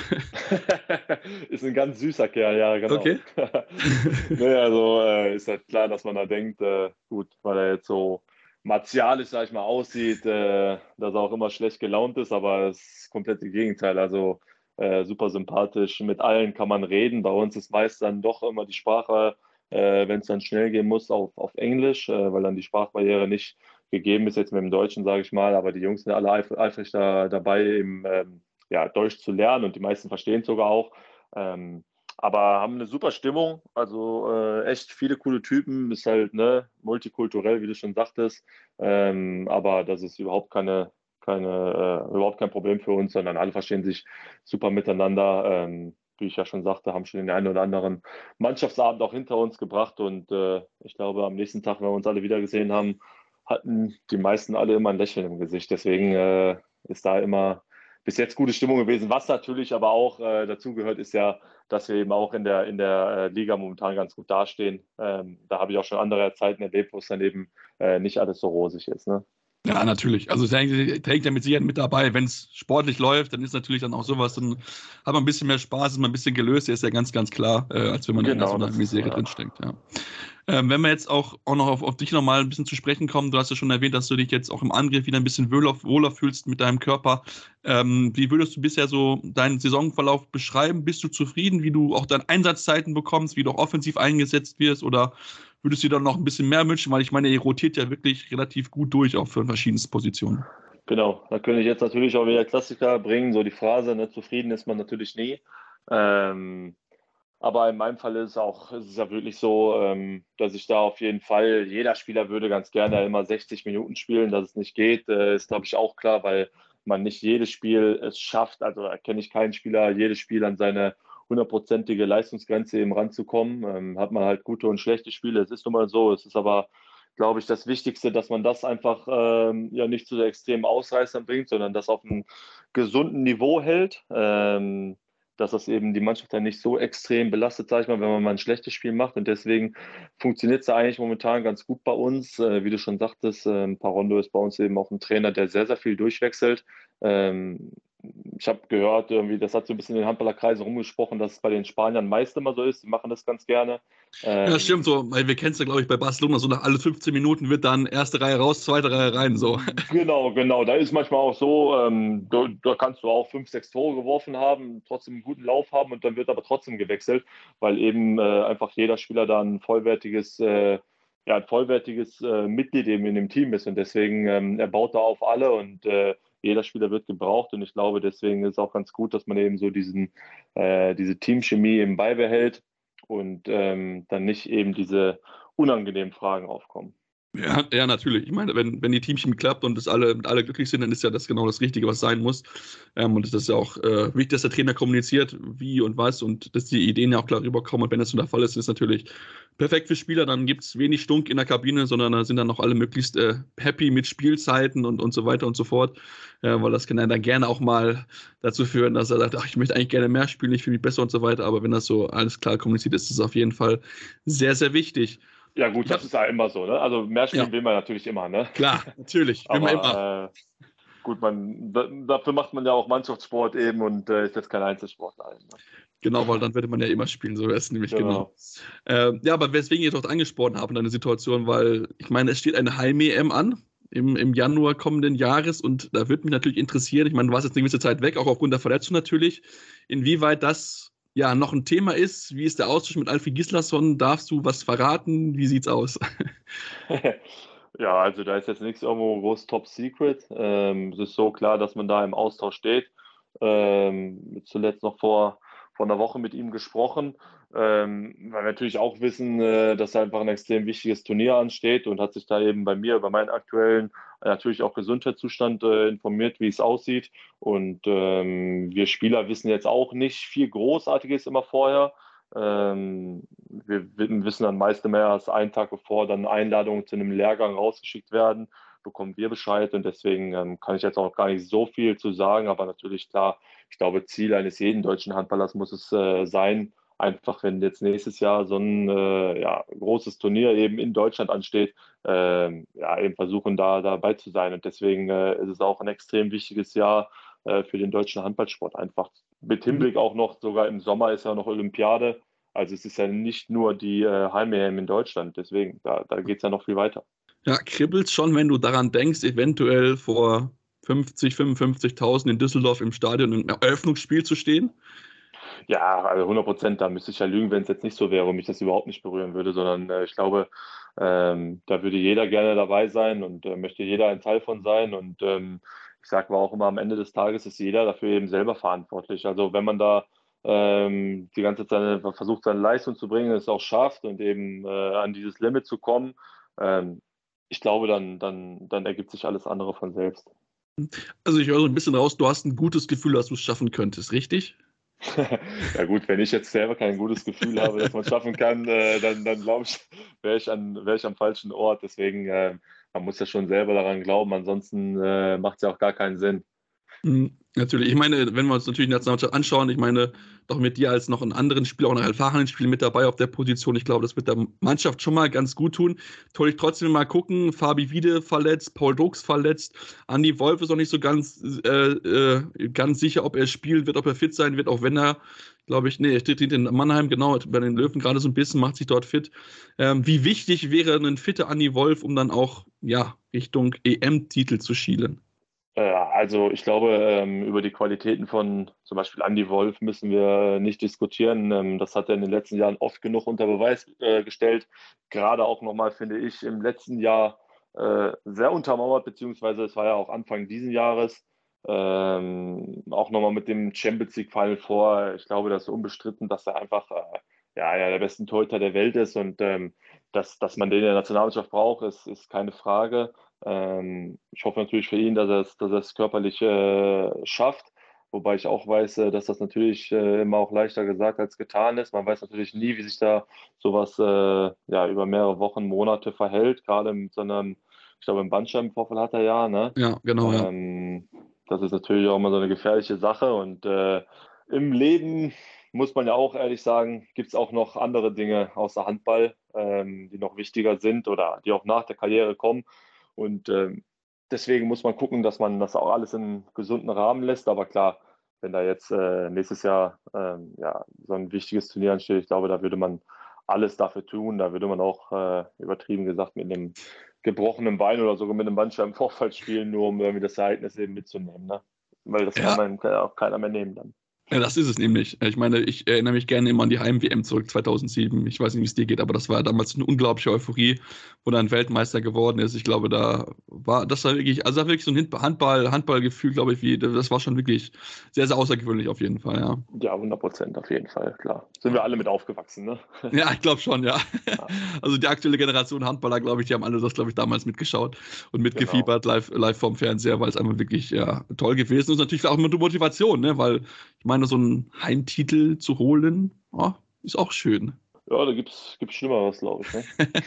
Ist ein ganz süßer Kerl, ja, genau. Okay. Nee, also äh, ist halt klar, dass man da denkt, äh, gut, weil er jetzt so martialisch, sag ich mal, aussieht, äh, dass er auch immer schlecht gelaunt ist, aber das ist das komplette Gegenteil. Also äh, super sympathisch, mit allen kann man reden. Bei uns ist meist dann doch immer die Sprache, äh, wenn es dann schnell gehen muss, auf, auf Englisch, äh, weil dann die Sprachbarriere nicht gegeben ist, jetzt mit dem Deutschen, sage ich mal, aber die Jungs sind alle eif eifrig da, dabei, im, ähm, ja, Deutsch zu lernen und die meisten verstehen es sogar auch. Ähm, aber haben eine super Stimmung, also äh, echt viele coole Typen, ist halt ne, multikulturell, wie du schon sagtest, ähm, aber das ist überhaupt keine, keine äh, überhaupt kein Problem für uns, sondern alle verstehen sich super miteinander. Ähm, wie ich ja schon sagte, haben schon den einen oder anderen Mannschaftsabend auch hinter uns gebracht und äh, ich glaube, am nächsten Tag, wenn wir uns alle wieder gesehen haben, hatten die meisten alle immer ein Lächeln im Gesicht. Deswegen äh, ist da immer bis jetzt gute Stimmung gewesen. Was natürlich aber auch äh, dazu gehört, ist ja, dass wir eben auch in der, in der äh, Liga momentan ganz gut dastehen. Ähm, da habe ich auch schon andere Zeiten erlebt, wo es dann eben äh, nicht alles so rosig ist. Ne? Ja, natürlich. Also es hängt, hängt ja mit Sicherheit mit dabei. Wenn es sportlich läuft, dann ist natürlich dann auch sowas, dann hat man ein bisschen mehr Spaß, ist man ein bisschen gelöst, ist ja ganz, ganz klar, äh, als wenn man Genau, in so einer das ist so, Misere ja. drinsteckt. Ja. Ähm, wenn wir jetzt auch, auch noch auf, auf dich nochmal ein bisschen zu sprechen kommen, du hast ja schon erwähnt, dass du dich jetzt auch im Angriff wieder ein bisschen wohler, wohler fühlst mit deinem Körper. Ähm, wie würdest du bisher so deinen Saisonverlauf beschreiben? Bist du zufrieden, wie du auch deine Einsatzzeiten bekommst, wie du auch offensiv eingesetzt wirst oder würdest du dir dann noch ein bisschen mehr wünschen? Weil ich meine, ihr rotiert ja wirklich relativ gut durch, auch für verschiedenste Positionen. Genau, da könnte ich jetzt natürlich auch wieder Klassiker bringen, so die Phrase, ne, zufrieden ist man natürlich nie. Ähm, aber in meinem Fall ist es auch, ist es ja wirklich so, ähm, dass ich da auf jeden Fall, jeder Spieler würde ganz gerne immer sechzig Minuten spielen, dass es nicht geht, äh, ist glaube ich auch klar, weil man nicht jedes Spiel es schafft, also da kenne ich keinen Spieler, jedes Spiel an seine hundertprozentige Leistungsgrenze eben ranzukommen. Ähm, hat man halt gute und schlechte Spiele, es ist nun mal so, es ist aber, glaube ich, das Wichtigste, dass man das einfach ähm, ja nicht zu so extremen Ausreißern bringt, sondern das auf einem gesunden Niveau hält. Ähm, dass das eben die Mannschaft dann nicht so extrem belastet, sage ich mal, wenn man mal ein schlechtes Spiel macht. Und deswegen funktioniert es ja eigentlich momentan ganz gut bei uns. Äh, wie du schon sagtest, äh, Parondo ist bei uns eben auch ein Trainer, der sehr, sehr viel durchwechselt. Ähm, ich habe gehört, irgendwie, das hat so ein bisschen in den Handballerkreisen rumgesprochen, dass es bei den Spaniern meist immer so ist. Die machen das ganz gerne. Ja, stimmt Ähm, so, weil wir kennen es ja, glaube ich, bei Barcelona, so nach alle fünfzehn Minuten wird dann erste Reihe raus, zweite Reihe rein, so. Genau, genau. Da ist manchmal auch so, ähm, da, da kannst du auch fünf, sechs Tore geworfen haben, trotzdem einen guten Lauf haben und dann wird aber trotzdem gewechselt, weil eben äh, einfach jeder Spieler da ein vollwertiges, äh, ja, ein vollwertiges äh, Mitglied eben in dem Team ist und deswegen ähm, er baut da auf alle und äh, jeder Spieler wird gebraucht und ich glaube, deswegen ist es auch ganz gut, dass man eben so diesen, äh, diese Teamchemie eben beibehält und ähm, dann nicht eben diese unangenehmen Fragen aufkommen. Ja, ja, natürlich. Ich meine, wenn, wenn die Teamchemie klappt und es alle, alle glücklich sind, dann ist ja das genau das Richtige, was sein muss. Ähm, und es ist ja auch äh, wichtig, dass der Trainer kommuniziert, wie und was und dass die Ideen ja auch klar rüberkommen. Und wenn das so der Fall ist, ist natürlich perfekt für Spieler. Dann gibt es wenig Stunk in der Kabine, sondern da sind dann auch alle möglichst äh, happy mit Spielzeiten und, und so weiter und so fort. Äh, weil das kann dann gerne auch mal dazu führen, dass er sagt, ach, ich möchte eigentlich gerne mehr spielen, ich fühle mich besser und so weiter. Aber wenn das so alles klar kommuniziert ist, ist es auf jeden Fall sehr, sehr wichtig. Ja, gut, Ich das habe ist ja immer so, ne? Also mehr ja, spielen will man natürlich immer, ne? klar, natürlich, will man immer. Aber äh, gut, man, da, dafür macht man ja auch Mannschaftssport eben und äh, ist jetzt kein Einzelsportler. Ne? Genau, weil dann würde man ja immer spielen, so wäre es nämlich genau. Genau. Äh, ja, aber weswegen ich dort angesprochen habe in einer Situation, weil ich meine, es steht eine Heim-E M an im, im Januar kommenden Jahres und da würde mich natürlich interessieren, ich meine, du warst jetzt eine gewisse Zeit weg, auch aufgrund der Verletzung natürlich, inwieweit das ja noch ein Thema ist. Wie ist der Austausch mit Alfie Gislason? Darfst du was verraten? Wie sieht's aus? Ja, also da ist jetzt nichts irgendwo groß Top Secret. Ähm, es ist so klar, dass man da im Austausch steht. Ähm, zuletzt noch vor, vor einer Woche mit ihm gesprochen, ähm, weil wir natürlich auch wissen, äh, dass einfach ein extrem wichtiges Turnier ansteht und hat sich da eben bei mir über meinen aktuellen, äh, natürlich auch Gesundheitszustand äh, informiert, wie es aussieht. Und ähm, wir Spieler wissen jetzt auch nicht viel Großartiges immer vorher. Ähm, wir wissen dann meist immer erst einen Tag bevor dann Einladungen zu einem Lehrgang rausgeschickt werden, bekommen wir Bescheid und deswegen ähm, kann ich jetzt auch gar nicht so viel zu sagen, aber natürlich klar, ich glaube, Ziel eines jeden deutschen Handballers muss es äh, sein, einfach wenn jetzt nächstes Jahr so ein äh, ja, großes Turnier eben in Deutschland ansteht, äh, ja, eben versuchen da dabei zu sein und deswegen äh, ist es auch ein extrem wichtiges Jahr äh, für den deutschen Handballsport einfach mit Hinblick auch noch, sogar im Sommer ist ja noch Olympiade. Also es ist ja nicht nur die äh, Heim-E M in Deutschland, deswegen, da, da geht es ja noch viel weiter. Ja, kribbelt's schon, wenn du daran denkst, eventuell vor fünfzig, fünfundfünfzigtausend in Düsseldorf im Stadion im Eröffnungsspiel zu stehen? Ja, also hundert Prozent, da müsste ich ja lügen, wenn es jetzt nicht so wäre und mich das überhaupt nicht berühren würde, sondern äh, ich glaube, ähm, da würde jeder gerne dabei sein und äh, möchte jeder ein Teil von sein. Und ähm, ich sage aber auch immer, am Ende des Tages ist jeder dafür eben selber verantwortlich. Also wenn man da ähm, die ganze Zeit versucht, seine Leistung zu bringen, es auch schafft und eben äh, an dieses Limit zu kommen, ähm, ich glaube, dann, dann, dann ergibt sich alles andere von selbst. Also ich höre so ein bisschen raus, du hast ein gutes Gefühl, dass du es schaffen könntest, richtig? Ja gut, wenn ich jetzt selber kein gutes Gefühl habe, dass man es schaffen kann, äh, dann, dann glaube ich, wäre ich, an, wär ich am falschen Ort. Deswegen, äh, man muss ja schon selber daran glauben, ansonsten äh, macht es ja auch gar keinen Sinn. Mhm, natürlich. Ich meine, wenn wir uns natürlich die Nationalmannschaft anschauen, ich meine, doch mit dir als noch einen anderen Spieler, auch noch einen erfahrenen Spieler mit dabei auf der Position, ich glaube, das wird der Mannschaft schon mal ganz gut tun. Soll ich trotzdem mal gucken, Fabi Wiede verletzt, Paul Drucks verletzt, Andi Wolf ist noch nicht so ganz, äh, äh, ganz sicher, ob er spielen wird, ob er fit sein wird, auch wenn er, glaube ich, nee, er steht in Mannheim, genau, bei den Löwen gerade so ein bisschen, macht sich dort fit. Ähm, wie wichtig wäre ein fitter Andi Wolf, um dann auch, ja, Richtung E M-Titel zu schielen? Äh, also ich glaube, ähm, über die Qualitäten von zum Beispiel Andy Wolf müssen wir nicht diskutieren. Ähm, das hat er in den letzten Jahren oft genug unter Beweis äh, gestellt. Gerade auch nochmal, finde ich, im letzten Jahr äh, sehr untermauert, beziehungsweise es war ja auch Anfang dieses Jahres. Ähm, auch nochmal mit dem Champions League Final vor. Ich glaube, das ist unbestritten, dass er einfach äh, ja, einer der besten Torhüter der Welt ist und ähm, dass, dass man den in der Nationalmannschaft braucht, ist, ist keine Frage. Ähm, ich hoffe natürlich für ihn, dass er es, dass er es körperlich äh, schafft. Wobei ich auch weiß, äh, dass das natürlich äh, immer auch leichter gesagt als getan ist. Man weiß natürlich nie, wie sich da sowas äh, ja, über mehrere Wochen, Monate verhält. Gerade mit so einem, ich glaube, einen Bandscheibenvorfall hat er ja, ne? Ja, genau, ja. Ähm, das ist natürlich auch immer so eine gefährliche Sache. Und äh, im Leben muss man ja auch ehrlich sagen, gibt es auch noch andere Dinge außer Handball, ähm, die noch wichtiger sind oder die auch nach der Karriere kommen. Und ähm, deswegen muss man gucken, dass man das auch alles in einem gesunden Rahmen lässt. Aber klar, wenn da jetzt äh, nächstes Jahr ähm, ja, so ein wichtiges Turnier ansteht, ich glaube, da würde man alles dafür tun. Da würde man auch äh, übertrieben gesagt mit einem gebrochenen Bein oder sogar mit einem Bandscheibenvorfall spielen, nur um irgendwie das Ereignis eben mitzunehmen. Ne? Weil das kann Ja. man kann auch keiner mehr nehmen dann. Ja, das ist es nämlich. Ich meine, ich erinnere mich gerne immer an die Heim-W M zurück zweitausendsieben. Ich weiß nicht, wie es dir geht, aber das war damals eine unglaubliche Euphorie, wo dann Weltmeister geworden ist. Ich glaube, da war das war wirklich, also wirklich so ein Handball, Handballgefühl, glaube ich, wie das war schon wirklich sehr, sehr außergewöhnlich auf jeden Fall, ja. Ja, hundert Prozent auf jeden Fall, klar. Sind wir alle mit aufgewachsen, ne? Ja, ich glaube schon, ja. Ja. Also die aktuelle Generation Handballer, glaube ich, die haben alle das, glaube ich, damals mitgeschaut und mitgefiebert Genau. live, live vom Fernseher, weil es einfach wirklich ja, toll gewesen ist. Und natürlich auch mit Motivation, ne? Weil ich meine, so einen Heimtitel zu holen, oh, ist auch schön. Ja, da gibt es Schlimmeres, glaube ich. Ne?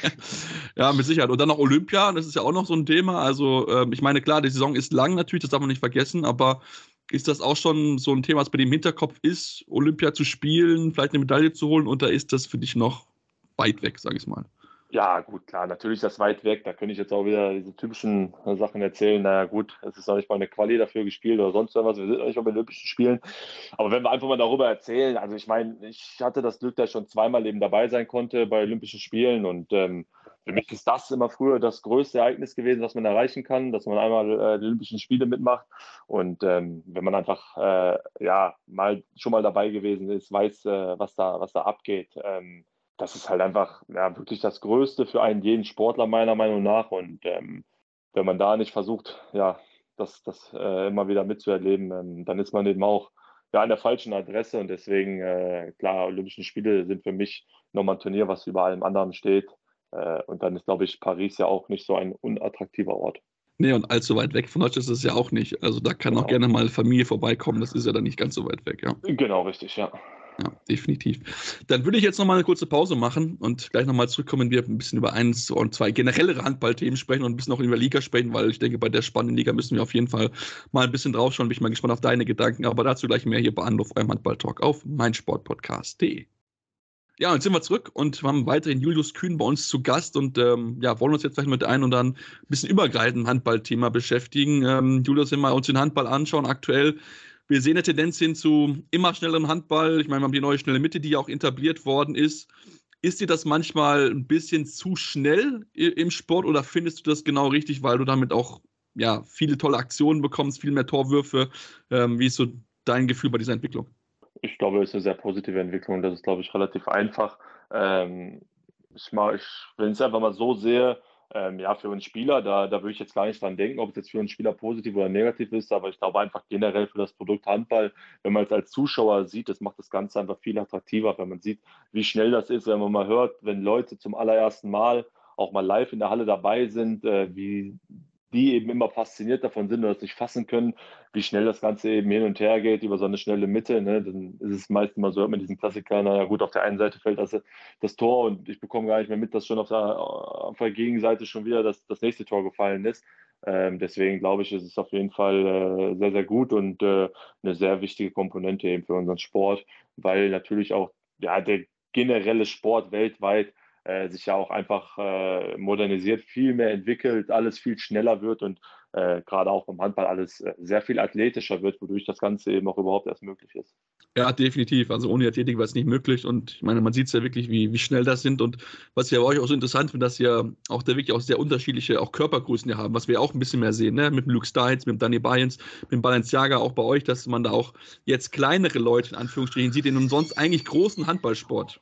Ja, mit Sicherheit. Und dann noch Olympia, das ist ja auch noch so ein Thema. Also, ähm, ich meine, klar, die Saison ist lang natürlich, das darf man nicht vergessen, aber ist das auch schon so ein Thema, was bei dem Hinterkopf ist, Olympia zu spielen, vielleicht eine Medaille zu holen, oder ist das für dich noch weit weg, sag ich mal? Ja, gut, klar, natürlich ist das weit weg. Da könnte ich jetzt auch wieder diese typischen äh, Sachen erzählen. Naja, gut, es ist noch nicht mal eine Quali dafür gespielt oder sonst irgendwas. Wir sind noch nicht mal bei Olympischen Spielen. Aber wenn wir einfach mal darüber erzählen, also ich meine, ich hatte das Glück, dass ich schon zweimal eben dabei sein konnte bei Olympischen Spielen. Und ähm, für mich ist das immer früher das größte Ereignis gewesen, was man erreichen kann, dass man einmal äh, die Olympischen Spiele mitmacht. Und ähm, wenn man einfach äh, ja mal schon mal dabei gewesen ist, weiß, äh, was da, was da abgeht. Ähm, das ist halt einfach ja, wirklich das Größte für einen jeden Sportler meiner Meinung nach. Und ähm, wenn man da nicht versucht, ja, das, das äh, immer wieder mitzuerleben, ähm, dann ist man eben auch ja, an der falschen Adresse. Und deswegen, äh, klar, Olympischen Spiele sind für mich nochmal ein Turnier, was über allem anderen steht. Äh, und dann ist, glaube ich, Paris ja auch nicht so ein unattraktiver Ort. Nee, und allzu weit weg von euch ist es ja auch nicht. Also da kann auch Genau. gerne mal Familie vorbeikommen, das ist ja dann nicht ganz so weit weg, ja. Genau, richtig, ja. Ja, definitiv. Dann würde ich jetzt nochmal eine kurze Pause machen und gleich nochmal zurückkommen, wenn wir ein bisschen über eins und zwei generellere Handballthemen sprechen und ein bisschen auch über Liga sprechen, weil ich denke, bei der spannenden Liga müssen wir auf jeden Fall mal ein bisschen draufschauen. Bin ich mal gespannt auf deine Gedanken, aber dazu gleich mehr hier bei Anruf, eurem Handball-Talk auf meinsportpodcast punkt de. Ja, und jetzt sind wir zurück und haben weiterhin Julius Kühn bei uns zu Gast und ähm, ja, wollen uns jetzt gleich mit einem und dann ein bisschen übergreifend Handballthema beschäftigen. Ähm, Julius, wenn wir uns den Handball anschauen, aktuell, wir sehen eine Tendenz hin zu immer schnellerem Handball. Ich meine, wir haben die neue schnelle Mitte, die ja auch etabliert worden ist. Ist dir das manchmal ein bisschen zu schnell im Sport oder findest du das genau richtig, weil du damit auch ja, viele tolle Aktionen bekommst, viel mehr Torwürfe? Ähm, wie ist so dein Gefühl bei dieser Entwicklung? Ich glaube, es ist eine sehr positive Entwicklung. Das ist, glaube ich, relativ einfach. Ähm, ich mal, ich, wenn ich es einfach mal so sehe, ähm, ja, für uns Spieler, da, da würde ich jetzt gar nicht dran denken, ob es jetzt für uns Spieler positiv oder negativ ist, aber ich glaube einfach generell für das Produkt Handball, wenn man es als Zuschauer sieht, das macht das Ganze einfach viel attraktiver, wenn man sieht, wie schnell das ist, wenn man mal hört, wenn Leute zum allerersten Mal auch mal live in der Halle dabei sind, äh, wie die eben immer fasziniert davon sind oder es nicht fassen können, wie schnell das Ganze eben hin und her geht über so eine schnelle Mitte. Ne? Dann ist es meist immer so, hört man diesen Klassiker, naja gut, auf der einen Seite fällt das, das Tor und ich bekomme gar nicht mehr mit, dass schon auf der, auf der Gegenseite schon wieder das, das nächste Tor gefallen ist. Ähm, deswegen glaube ich, ist es auf jeden Fall äh, sehr, sehr gut und äh, eine sehr wichtige Komponente eben für unseren Sport, weil natürlich auch ja, der generelle Sport weltweit äh, sich ja auch einfach äh, modernisiert, viel mehr entwickelt, alles viel schneller wird und äh, gerade auch beim Handball alles äh, sehr viel athletischer wird, wodurch das Ganze eben auch überhaupt erst möglich ist. Ja, definitiv. Also ohne Athletik wäre es nicht möglich. Und ich meine, man sieht es ja wirklich, wie, wie schnell das sind. Und was ja bei euch auch so interessant finde, dass ihr auch da wirklich auch sehr unterschiedliche auch Körpergrößen ja haben, was wir auch ein bisschen mehr sehen, ne? Mit dem Luke Steins, mit dem Danny Bayens, mit dem Balenciaga auch bei euch, dass man da auch jetzt kleinere Leute in Anführungsstrichen sieht, in einem sonst eigentlich großen Handballsport.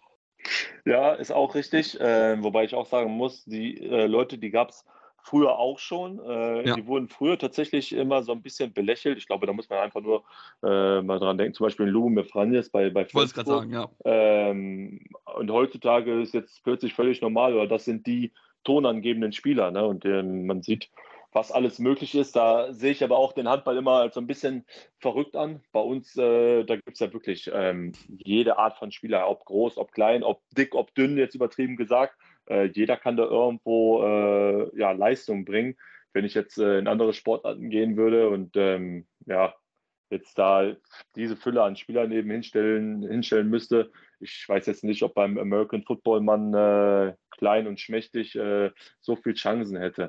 Ja, ist auch richtig. Äh, wobei ich auch sagen muss, die äh, Leute, die gab es früher auch schon. Äh, Ja, die wurden früher tatsächlich immer so ein bisschen belächelt. Ich glaube, da muss man einfach nur äh, mal dran denken. Zum Beispiel Lou Mefranjes bei, bei ich wollte es gerade Flensburg. sagen, ja. Ähm, und heutzutage ist jetzt plötzlich völlig normal, oder das sind die tonangebenden Spieler. Ne? Und ähm, man sieht, was alles möglich ist. Da sehe ich aber auch den Handball immer als so ein bisschen verrückt an. Bei uns, äh, da gibt es ja wirklich ähm, jede Art von Spieler, ob groß, ob klein, ob dick, ob dünn, jetzt übertrieben gesagt. Äh, jeder kann da irgendwo äh, ja, Leistung bringen. Wenn ich jetzt äh, in andere Sportarten gehen würde und ähm, ja, jetzt da diese Fülle an Spielern eben hinstellen, hinstellen müsste. Ich weiß jetzt nicht, ob beim American Football man äh, klein und schmächtig äh, so viel Chancen hätte.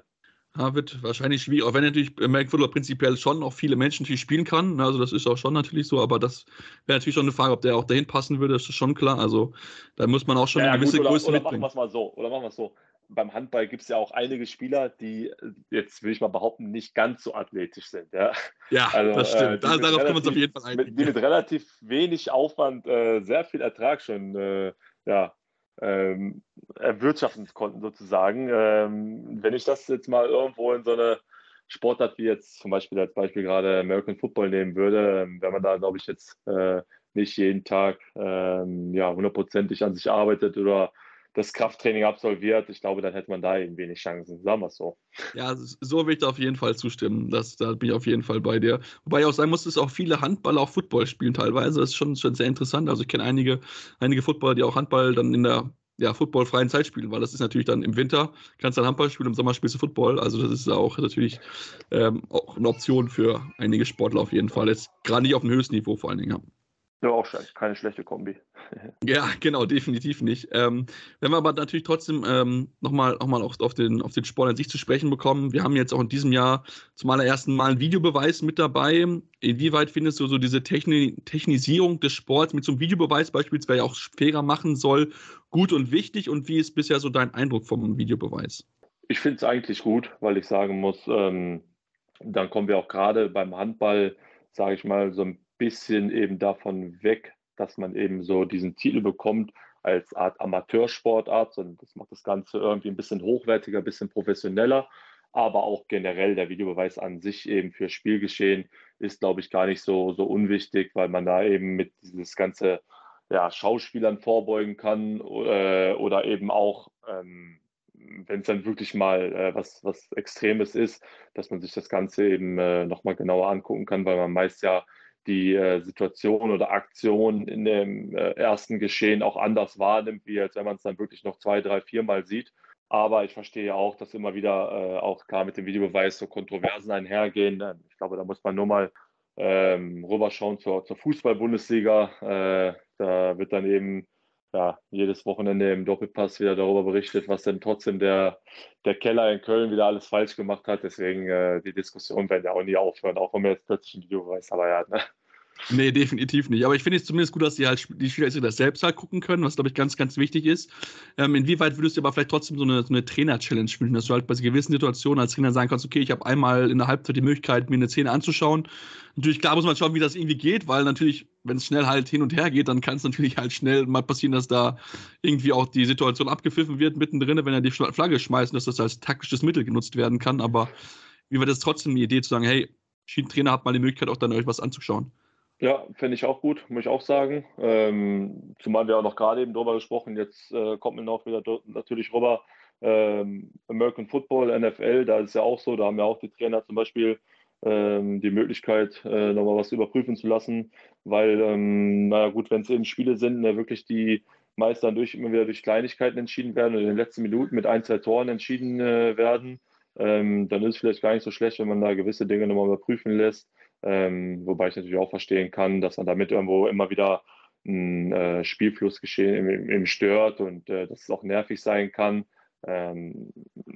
Ja, wird wahrscheinlich schwierig, auch wenn natürlich American Football prinzipiell schon auch viele Menschen natürlich spielen kann. Also das ist auch schon natürlich so, aber das wäre natürlich schon eine Frage, ob der auch dahin passen würde, das ist schon klar. Also da muss man auch schon Ja, eine ja, gut, gewisse oder, Größe oder machen wir mitbringen. es mal so. Oder machen wir es so. Beim Handball gibt es ja auch einige Spieler, die äh, jetzt, will ich mal behaupten, nicht ganz so athletisch sind. Ja? Ja, Also das äh, stimmt. die Da, mit darauf können wir uns auf relativ, jeden Fall mit, einigen. die Ja, mit relativ wenig Aufwand äh, sehr viel Ertrag schon äh, ja, ähm, erwirtschaften konnten, sozusagen. Ähm, wenn ich das jetzt mal irgendwo in so eine Sportart wie jetzt zum Beispiel als Beispiel gerade American Football nehmen würde, ähm, wenn man da, glaube ich, jetzt äh, nicht jeden Tag ähm, ja, hundertprozentig an sich arbeitet oder das Krafttraining absolviert, ich glaube, dann hätte man da eben wenig Chancen. Sagen wir es so. ja, so will ich da auf jeden Fall zustimmen. Das, da bin ich auf jeden Fall bei dir. Wobei ich auch sagen muss, dass auch viele Handballer auch Football spielen teilweise. Das ist schon, schon sehr interessant. Also ich kenne einige, einige Footballer, die auch Handball dann in der ja, footballfreien Zeit spielen, weil das ist natürlich dann im Winter, kannst du dann Handball spielen, im Sommer spielst du Football. Also das ist auch natürlich ähm, auch eine Option für einige Sportler auf jeden Fall. Jetzt gerade nicht auf dem höchsten Niveau vor allen Dingen. Ja. Ja, auch schon. Keine schlechte Kombi. Ja, genau, definitiv nicht. Ähm, wenn wir aber natürlich trotzdem ähm, nochmal noch mal auf, auf, den, auf den Sport an sich zu sprechen bekommen, wir haben jetzt auch in diesem Jahr zum allerersten Mal einen Videobeweis mit dabei. Inwieweit findest du so diese Techni Technisierung des Sports mit so einem Videobeweis beispielsweise auch fairer machen soll, gut und wichtig? Und wie ist bisher so dein Eindruck vom Videobeweis? Ich finde es eigentlich gut, weil ich sagen muss, ähm, dann kommen wir auch gerade beim Handball, sage ich mal, so ein bisschen eben davon weg, dass man eben so diesen Titel bekommt als Art Amateursportart, sondern das macht das Ganze irgendwie ein bisschen hochwertiger, ein bisschen professioneller. Aber auch generell der Videobeweis an sich eben für Spielgeschehen ist, glaube ich, gar nicht so, so unwichtig, weil man da eben mit dieses ganze ja, Schauspielern vorbeugen kann äh, oder eben auch ähm, wenn es dann wirklich mal äh, was, was Extremes ist, dass man sich das Ganze eben äh, nochmal genauer angucken kann, weil man meist ja die äh, Situation oder Aktion in dem äh, ersten Geschehen auch anders wahrnimmt, wie als wenn man es dann wirklich noch zwei, drei, viermal sieht. Aber ich verstehe ja auch, dass immer wieder äh, auch klar mit dem Videobeweis so Kontroversen einhergehen. Ich glaube, da muss man nur mal ähm, rüberschauen zur, zur Fußball-Bundesliga. Äh, da wird dann eben ja, jedes Wochenende im Doppelpass wieder darüber berichtet, was denn trotzdem der, der Keller in Köln wieder alles falsch gemacht hat. Deswegen äh, die Diskussion werden ja auch nie aufhören, auch wenn man jetzt plötzlich ein Video weiß. Aber ja, ne? Nee, definitiv nicht. Aber ich finde es zumindest gut, dass die halt die Spieler das selbst halt gucken können, was, glaube ich, ganz, ganz wichtig ist. Ähm, inwieweit würdest du aber vielleicht trotzdem so eine, so eine Trainer-Challenge spielen, dass du halt bei gewissen Situationen als Trainer sagen kannst, okay, ich habe einmal in der Halbzeit die Möglichkeit, mir eine Szene anzuschauen. Natürlich, klar muss man schauen, wie das irgendwie geht, weil natürlich, wenn es schnell halt hin und her geht, dann kann es natürlich halt schnell mal passieren, dass da irgendwie auch die Situation abgepfiffen wird mittendrin, wenn er die Flagge schmeißt, dass das als taktisches Mittel genutzt werden kann. Aber wie war das trotzdem die Idee zu sagen, hey, Trainer hat mal die Möglichkeit, auch dann euch was anzuschauen? Ja, finde ich auch gut, muss ich auch sagen. Ähm, zumal wir auch noch gerade eben drüber gesprochen, jetzt äh, kommt mir noch wieder natürlich rüber, ähm, American Football, N F L, da ist es ja auch so, da haben ja auch die Trainer zum Beispiel ähm, die Möglichkeit, äh, nochmal was überprüfen zu lassen, weil, ähm, naja gut, wenn es eben Spiele sind, ne, wirklich die meist dann durch, immer wieder durch Kleinigkeiten entschieden werden und in den letzten Minuten mit ein, zwei Toren entschieden äh, werden, ähm, dann ist es vielleicht gar nicht so schlecht, wenn man da gewisse Dinge nochmal überprüfen lässt. Ähm, wobei ich natürlich auch verstehen kann, dass man damit irgendwo immer wieder ein äh, Spielflussgeschehen im, im stört und äh, dass es auch nervig sein kann. Ähm,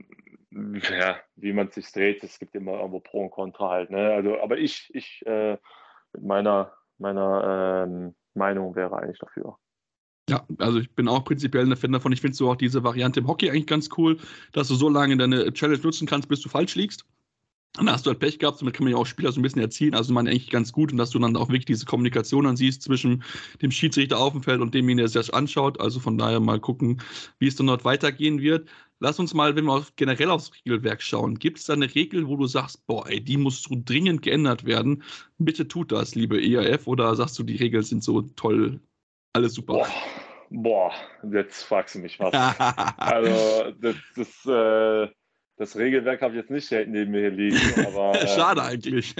ja, wie man es sich dreht, es gibt immer irgendwo Pro und Contra halt. Ne? Also, aber ich, ich äh, mit meiner, meiner ähm, Meinung wäre eigentlich dafür. Ja, also ich bin auch prinzipiell ein Fan davon. Ich finde so auch diese Variante im Hockey eigentlich ganz cool, dass du so lange deine Challenge nutzen kannst, bis du falsch liegst. Und da hast du halt Pech gehabt, damit kann man ja auch Spieler so ein bisschen erziehen. Also man eigentlich ganz gut und dass du dann auch wirklich diese Kommunikation dann siehst zwischen dem Schiedsrichter auf dem Feld und demjenigen, der sich das anschaut. Also von daher mal gucken, wie es dann dort weitergehen wird. Lass uns mal, wenn wir auf, generell aufs Regelwerk schauen, gibt es da eine Regel, wo du sagst, boah, ey, die muss so dringend geändert werden? Bitte tut das, liebe E R F, oder sagst du, die Regeln sind so toll, alles super? Boah, boah, jetzt fragst du mich was. Also das, das, äh, das Regelwerk habe ich jetzt nicht neben mir hier liegen, aber Schade ähm, eigentlich.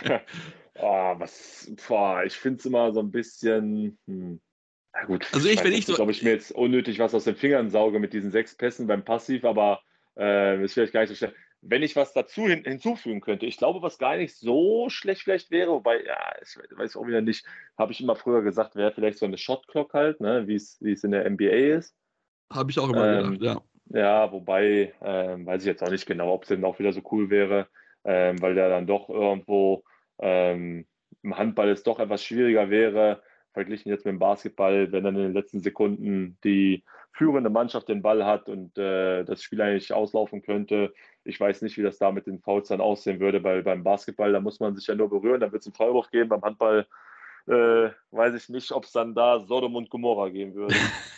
oh, was, boah, ich finde es immer so ein bisschen, hm, na gut, Also ich ich, weiß wenn ich jetzt so, nicht, ob ich mir jetzt unnötig was aus den Fingern sauge mit diesen sechs Pässen beim Passiv, aber äh, ist vielleicht gar nicht so schlecht. Wenn ich was dazu hin, hinzufügen könnte, ich glaube, was gar nicht so schlecht vielleicht wäre, wobei, ja, ich weiß auch wieder nicht, habe ich immer früher gesagt, wäre vielleicht so eine Shot Clock halt, ne, wie es wie es in der N B A ist. habe ich auch immer gedacht, Ähm, ja. Ja, wobei, ähm, weiß ich jetzt auch nicht genau, ob es denn auch wieder so cool wäre, ähm, weil der dann doch irgendwo ähm, im Handball es doch etwas schwieriger wäre, verglichen jetzt mit dem Basketball, wenn dann in den letzten Sekunden die führende Mannschaft den Ball hat und äh, das Spiel eigentlich auslaufen könnte. Ich weiß nicht, wie das da mit den Fouls dann aussehen würde, weil beim Basketball, da muss man sich ja nur berühren, dann wird es einen Freiwurf geben. Beim Handball äh, weiß ich nicht, ob es dann da Sodom und Gomorra geben würde.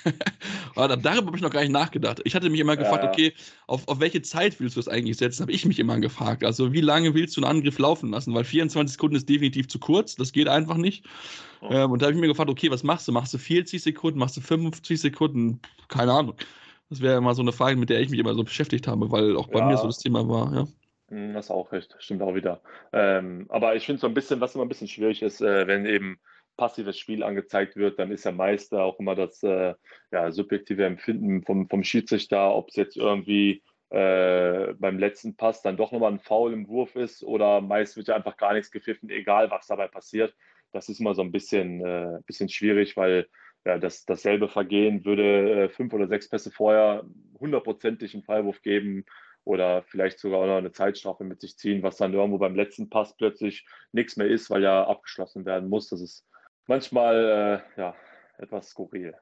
Aber darüber habe ich noch gar nicht nachgedacht. Ich hatte mich immer gefragt, Ja, okay, auf, auf welche Zeit willst du das eigentlich setzen? Habe ich mich immer gefragt. Also wie lange willst du einen Angriff laufen lassen? Weil vierundzwanzig Sekunden ist definitiv zu kurz, das geht einfach nicht. ja. Ähm, und da habe ich mir gefragt, okay, was machst du? Machst du vierzig Sekunden, machst du fünfundfünfzig Sekunden? Keine Ahnung. Das wäre immer so eine Frage, mit der ich mich immer so beschäftigt habe, weil auch bei mir so Ja, das Thema war, ja. hm, hast auch recht, stimmt auch wieder. Ähm, aber ich finde so ein bisschen, was immer ein bisschen schwierig ist, äh, wenn eben passives Spiel angezeigt wird, dann ist ja meist auch immer das äh, ja, subjektive Empfinden vom, vom Schiedsrichter, ob es jetzt irgendwie äh, beim letzten Pass dann doch nochmal ein Foul im Wurf ist oder meist wird ja einfach gar nichts gepfiffen, egal was dabei passiert. Das ist immer so ein bisschen, äh, bisschen schwierig, weil ja, das, dasselbe Vergehen würde äh, fünf oder sechs Pässe vorher hundertprozentig einen Freiwurf geben oder vielleicht sogar auch noch eine Zeitstrafe mit sich ziehen, was dann irgendwo beim letzten Pass plötzlich nichts mehr ist, weil ja abgeschlossen werden muss. Das ist manchmal äh, ja, etwas skurril.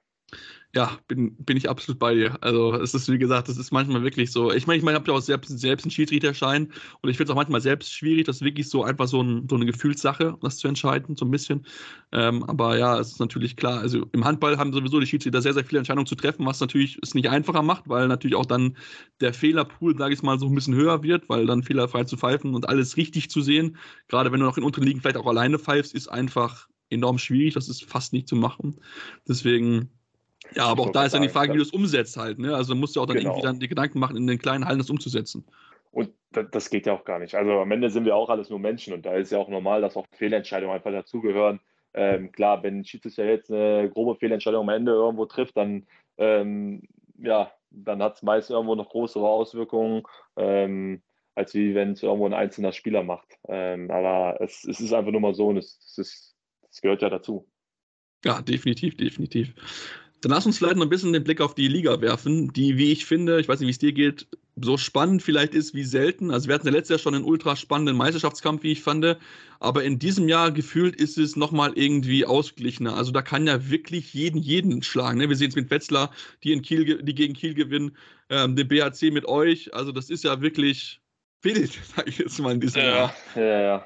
Ja, bin, bin ich absolut bei dir. Also es ist, wie gesagt, es ist manchmal wirklich so. Ich meine, ich, mein, ich habe ja auch selbst, selbst einen Schiedsrichterschein und ich finde es auch manchmal selbst schwierig, das ist wirklich so einfach so, ein, so eine Gefühlssache, das zu entscheiden, so ein bisschen. Ähm, aber ja, es ist natürlich klar. Also im Handball haben sowieso die Schiedsrichter sehr, sehr viele Entscheidungen zu treffen, was natürlich es nicht einfacher macht, weil natürlich auch dann der Fehlerpool, sage ich mal, so ein bisschen höher wird, weil dann fehlerfrei zu pfeifen und alles richtig zu sehen, gerade wenn du noch in unteren Ligen vielleicht auch alleine pfeifst, ist einfach enorm schwierig. Das ist fast nicht zu machen. Deswegen. Ja, aber Ich auch wollte da gerade ist dann die sagen, Frage, wie da, du es umsetzt halt, ne? Also musst du auch dann irgendwie genau. dann die Gedanken machen, in den kleinen Hallen das umzusetzen. Und da, das geht ja auch gar nicht. Also am Ende sind wir auch alles nur Menschen und da ist ja auch normal, dass auch Fehlentscheidungen einfach dazugehören. Ähm, klar, wenn ein Schiedsrichter jetzt eine grobe Fehlentscheidung am Ende irgendwo trifft, dann, ähm, ja, dann hat es meist irgendwo noch größere Auswirkungen, ähm, als wie wenn es irgendwo ein einzelner Spieler macht. Ähm, aber es, es ist einfach nur mal so und es, es, ist, es gehört ja dazu. Ja, definitiv, definitiv. Dann lass uns vielleicht noch ein bisschen den Blick auf die Liga werfen, die, wie ich finde, ich weiß nicht, wie es dir geht, so spannend vielleicht ist wie selten. Also wir hatten ja letztes Jahr schon einen ultra spannenden Meisterschaftskampf, wie ich fand, aber in diesem Jahr gefühlt ist es nochmal irgendwie ausgeglichener. Also da kann ja wirklich jeden, jeden schlagen. Ne? Wir sehen es mit Wetzlar, die, in Kiel, die gegen Kiel gewinnen, ähm, den B H C mit euch. Also das ist ja wirklich wild, sage ich jetzt mal in diesem Jahr. Ja, ja, ja.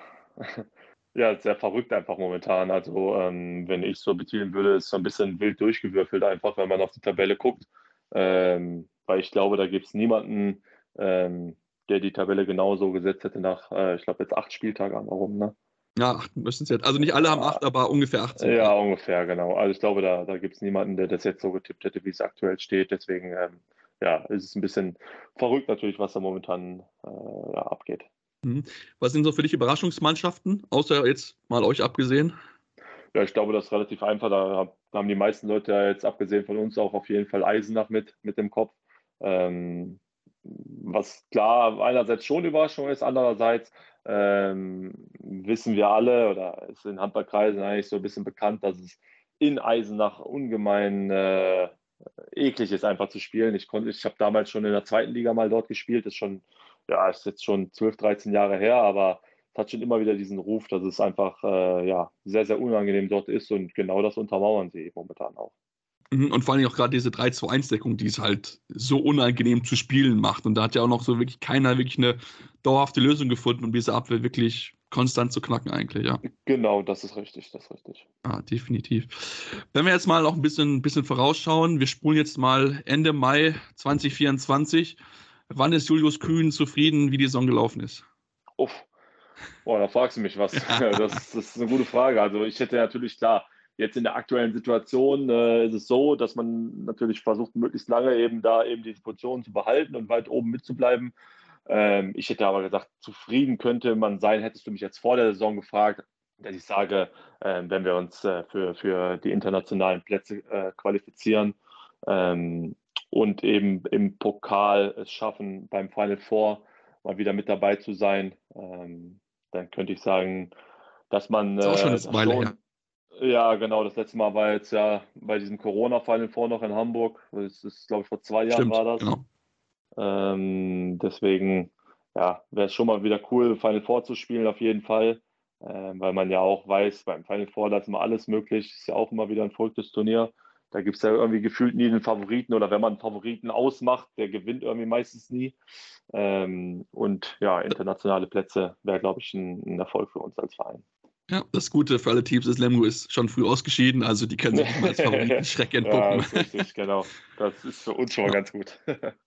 Ja, sehr verrückt einfach momentan. Also, ähm, wenn ich so betiteln würde, ist so ein bisschen wild durchgewürfelt, einfach, wenn man auf die Tabelle guckt. Ähm, weil ich glaube, da gibt es niemanden, ähm, der die Tabelle genauso gesetzt hätte nach, äh, ich glaube, jetzt acht Spieltage haben wir rum, ne? Ja, acht müssen es jetzt. Also nicht alle haben acht, aber ungefähr acht sind Ja, ja. ungefähr, genau. Also ich glaube, da, da gibt es niemanden, der das jetzt so getippt hätte, wie es aktuell steht. Deswegen, ähm, ja, ist es ein bisschen verrückt natürlich, was da momentan äh, ja, abgeht. Mhm. Was sind so für dich Überraschungsmannschaften, außer jetzt mal euch abgesehen? Ja, ich glaube, das ist relativ einfach. Da haben die meisten Leute ja jetzt, abgesehen von uns, auch auf jeden Fall Eisenach mit, mit dem Kopf. Ähm, was klar einerseits schon Überraschung ist, andererseits ähm, wissen wir alle oder ist in Handballkreisen eigentlich so ein bisschen bekannt, dass es in Eisenach ungemein äh, eklig ist, einfach zu spielen. Ich konnte, ich habe damals schon in der zweiten Liga mal dort gespielt, ist schon, ja, ist jetzt schon zwölf, dreizehn Jahre her, aber es hat schon immer wieder diesen Ruf, dass es einfach äh, ja, sehr, sehr unangenehm dort ist und genau das untermauern sie momentan auch. Mhm, und vor allem auch gerade diese drei zwei eins Deckung, die es halt so unangenehm zu spielen macht. Und da hat ja auch noch so wirklich keiner wirklich eine dauerhafte Lösung gefunden, um diese Abwehr wirklich konstant zu knacken eigentlich, ja. Genau, das ist richtig, das ist richtig. Ja, definitiv. Wenn wir jetzt mal noch ein bisschen, bisschen vorausschauen, wir spulen jetzt mal Ende Mai zwanzig vierundzwanzig. Wann ist Julius Kühn zufrieden, wie die Saison gelaufen ist? Uff, boah, da fragst du mich was. Das, das ist eine gute Frage. Also ich hätte natürlich klar, jetzt in der aktuellen Situation äh, ist es so, dass man natürlich versucht, möglichst lange eben da eben die Position zu behalten und weit oben mitzubleiben. Ähm, ich hätte aber gesagt, zufrieden könnte man sein, hättest du mich jetzt vor der Saison gefragt, dass ich sage, äh, wenn wir uns äh, für, für die internationalen Plätze äh, qualifizieren ähm, und eben im Pokal es schaffen, beim Final Four mal wieder mit dabei zu sein, ähm, dann könnte ich sagen, dass man Ist auch schon äh, eine das Weile her. schon, ja genau, das letzte Mal war jetzt ja bei diesem Corona-Final Four noch in Hamburg, das ist, glaube ich, vor zwei Jahren Stimmt, war das. genau. Ähm, deswegen ja, wäre es schon mal wieder cool, Final Four zu spielen auf jeden Fall, äh, weil man ja auch weiß, beim Final Four, da ist immer alles möglich, ist ja auch immer wieder ein verrücktes Turnier. Da gibt es ja irgendwie gefühlt nie den Favoriten oder wenn man einen Favoriten ausmacht, der gewinnt irgendwie meistens nie. Ähm, und ja, internationale Plätze wäre, glaube ich, ein, ein Erfolg für uns als Verein. Ja, das Gute für alle Teams ist, Lemgo ist schon früh ausgeschieden, also die können sich nicht mal als Favoritenschreck entpuppen. Ja, das ist richtig, genau. Das ist für uns schon mal Ja. ganz gut.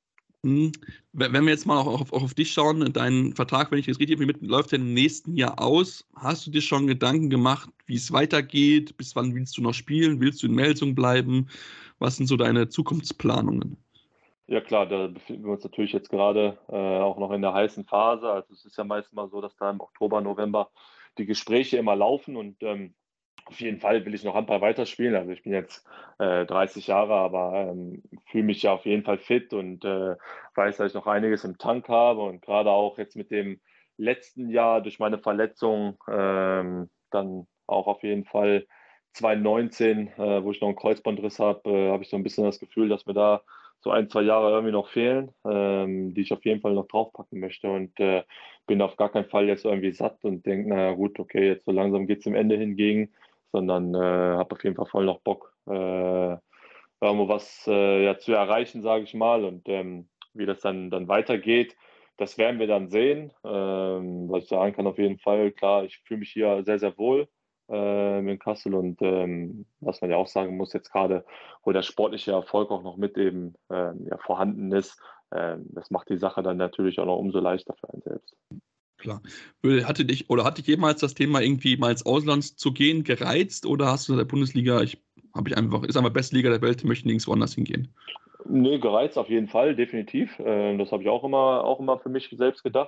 Hm. Wenn wir jetzt mal auch auf, auch auf dich schauen, dein Vertrag, wenn ich das richtig mit, läuft ja im nächsten Jahr aus. Hast du dir schon Gedanken gemacht, wie es weitergeht? Bis wann willst du noch spielen? Willst du in Melsung bleiben? Was sind so deine Zukunftsplanungen? Ja klar, da befinden wir uns natürlich jetzt gerade äh, auch noch in der heißen Phase. Also es ist ja meist mal so, dass da im Oktober, November die Gespräche immer laufen und ähm, auf jeden Fall will ich noch Handball weiterspielen. Also ich bin jetzt äh, dreißig Jahre, aber ähm, fühle mich ja auf jeden Fall fit und äh, weiß, dass ich noch einiges im Tank habe und gerade auch jetzt mit dem letzten Jahr durch meine Verletzung ähm, dann auch auf jeden Fall zwanzig neunzehn, äh, wo ich noch einen Kreuzbandriss habe, äh, habe ich so ein bisschen das Gefühl, dass mir da so ein, zwei Jahre irgendwie noch fehlen, ähm, die ich auf jeden Fall noch draufpacken möchte und äh, bin auf gar keinen Fall jetzt irgendwie satt und denke, naja gut, okay, jetzt so langsam geht es zum Ende hingegen, sondern äh, habe auf jeden Fall voll noch Bock, äh, irgendwo was äh, ja, zu erreichen, sage ich mal. Und ähm, wie das dann, dann weitergeht, das werden wir dann sehen. Ähm, was ich sagen kann, auf jeden Fall, klar, ich fühle mich hier sehr, sehr wohl äh, in Kassel und ähm, was man ja auch sagen muss, jetzt gerade, wo der sportliche Erfolg auch noch mit eben ähm, ja, vorhanden ist, ähm, das macht die Sache dann natürlich auch noch umso leichter für einen selbst. Klar. Hatte dich oder hatte dich jemals das Thema irgendwie mal ins Ausland zu gehen gereizt oder hast du in der Bundesliga, ich habe ich einfach, ist einfach beste Liga der Welt, möchte nirgends woanders hingehen? Nee, gereizt auf jeden Fall, definitiv. Ähm, das habe ich auch immer, auch immer für mich selbst gedacht.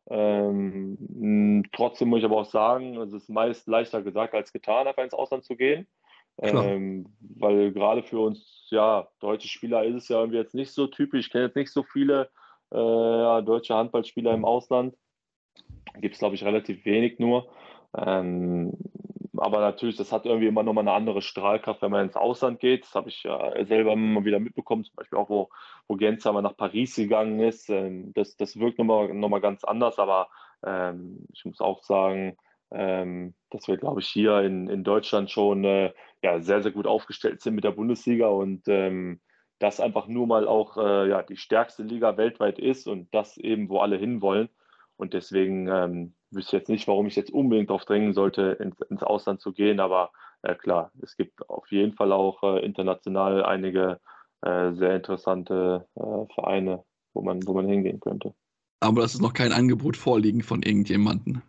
Ähm, mh, trotzdem muss ich aber auch sagen, es ist meist leichter gesagt als getan, einfach ins Ausland zu gehen. Klar. Ähm, weil gerade für uns, ja, deutsche Spieler ist es ja irgendwie jetzt nicht so typisch. Ich kenne jetzt nicht so viele äh, ja, deutsche Handballspieler im Ausland. Gibt es, glaube ich, relativ wenig nur. Ähm, aber natürlich, das hat irgendwie immer nochmal eine andere Strahlkraft, wenn man ins Ausland geht. Das habe ich ja selber immer wieder mitbekommen, zum Beispiel auch, wo, wo Genzer mal nach Paris gegangen ist. Ähm, das, das wirkt nochmal noch mal ganz anders, aber ähm, ich muss auch sagen, ähm, dass wir, glaube ich, hier in, in Deutschland schon äh, ja, sehr, sehr gut aufgestellt sind mit der Bundesliga und ähm, das einfach nur mal auch äh, ja, die stärkste Liga weltweit ist und das eben, wo alle hinwollen. Und deswegen ähm, wüsste ich jetzt nicht, warum ich jetzt unbedingt darauf drängen sollte, ins, ins Ausland zu gehen. Aber äh, klar, es gibt auf jeden Fall auch äh, international einige äh, sehr interessante äh, Vereine, wo man, wo man hingehen könnte. Aber das ist noch kein Angebot vorliegen von irgendjemandem.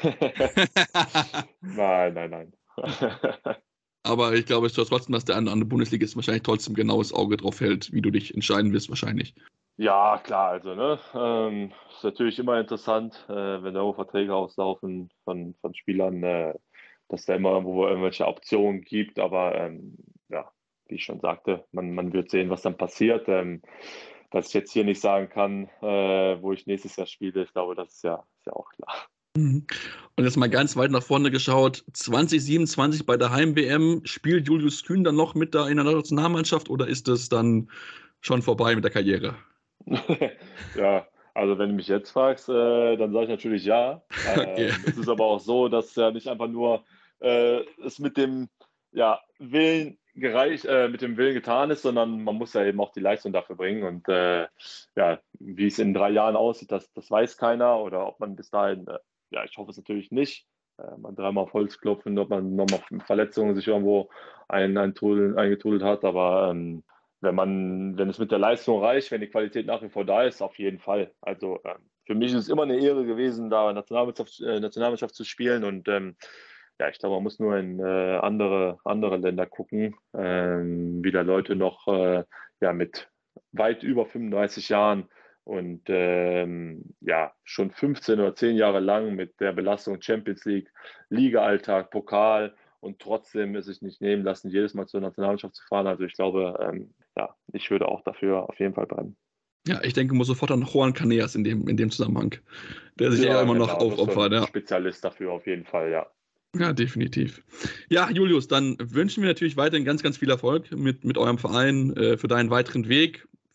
Nein, nein, nein. Aber ich glaube trotzdem, dass der eine andere Bundesligist wahrscheinlich trotzdem genaues Auge drauf hält, wie du dich entscheiden wirst, wahrscheinlich. Ja, klar, also, ne, ähm, ist natürlich immer interessant, äh, wenn da Verträge auslaufen von, von Spielern, äh, dass da immer irgendwo irgendwelche Optionen gibt, aber ähm, ja, wie ich schon sagte, man, man wird sehen, was dann passiert. Ähm, dass ich jetzt hier nicht sagen kann, äh, wo ich nächstes Jahr spiele, ich glaube, das ist ja, ist ja auch klar. Und jetzt mal ganz weit nach vorne geschaut, zwanzig siebenundzwanzig bei der Heim-W M, spielt Julius Kühn dann noch mit da in der Nationalmannschaft oder ist es dann schon vorbei mit der Karriere? Ja, also wenn du mich jetzt fragst, äh, dann sage ich natürlich ja. Okay. Ähm, es ist aber auch so, dass ja nicht einfach nur äh, es mit dem ja, Willen gereicht, äh, mit dem Willen getan ist, sondern man muss ja eben auch die Leistung dafür bringen. Und äh, ja, wie es in drei Jahren aussieht, das, das weiß keiner. Oder ob man bis dahin, äh, ja, ich hoffe es natürlich nicht, äh, man dreimal auf Holz klopfen, ob man nochmal Verletzungen sich irgendwo ein, ein Trudel, eingetrudelt hat. Aber ähm, wenn man, wenn es mit der Leistung reicht, wenn die Qualität nach wie vor da ist, auf jeden Fall. Also ähm, für mich ist es immer eine Ehre gewesen, da Nationalmannschaft, äh, Nationalmannschaft zu spielen und ähm, ja, ich glaube, man muss nur in äh, andere, andere Länder gucken, ähm, wie da Leute noch äh, ja, mit weit über fünfunddreißig Jahren und ähm, ja, schon fünfzehn oder zehn Jahre lang mit der Belastung Champions League, Liga-Alltag, Pokal und trotzdem es sich nicht nehmen lassen, jedes Mal zur Nationalmannschaft zu fahren. Also ich glaube, ähm, ja, ich würde auch dafür auf jeden Fall brennen. Ja, ich denke, muss sofort an Juan Caneas in dem, in dem Zusammenhang, der sich ja, ja immer genau, noch aufopfert. Ja. Ja. Spezialist dafür auf jeden Fall, ja. Ja, definitiv. Ja, Julius, dann wünschen wir natürlich weiterhin ganz, ganz viel Erfolg mit, mit eurem Verein äh, für deinen weiteren Weg.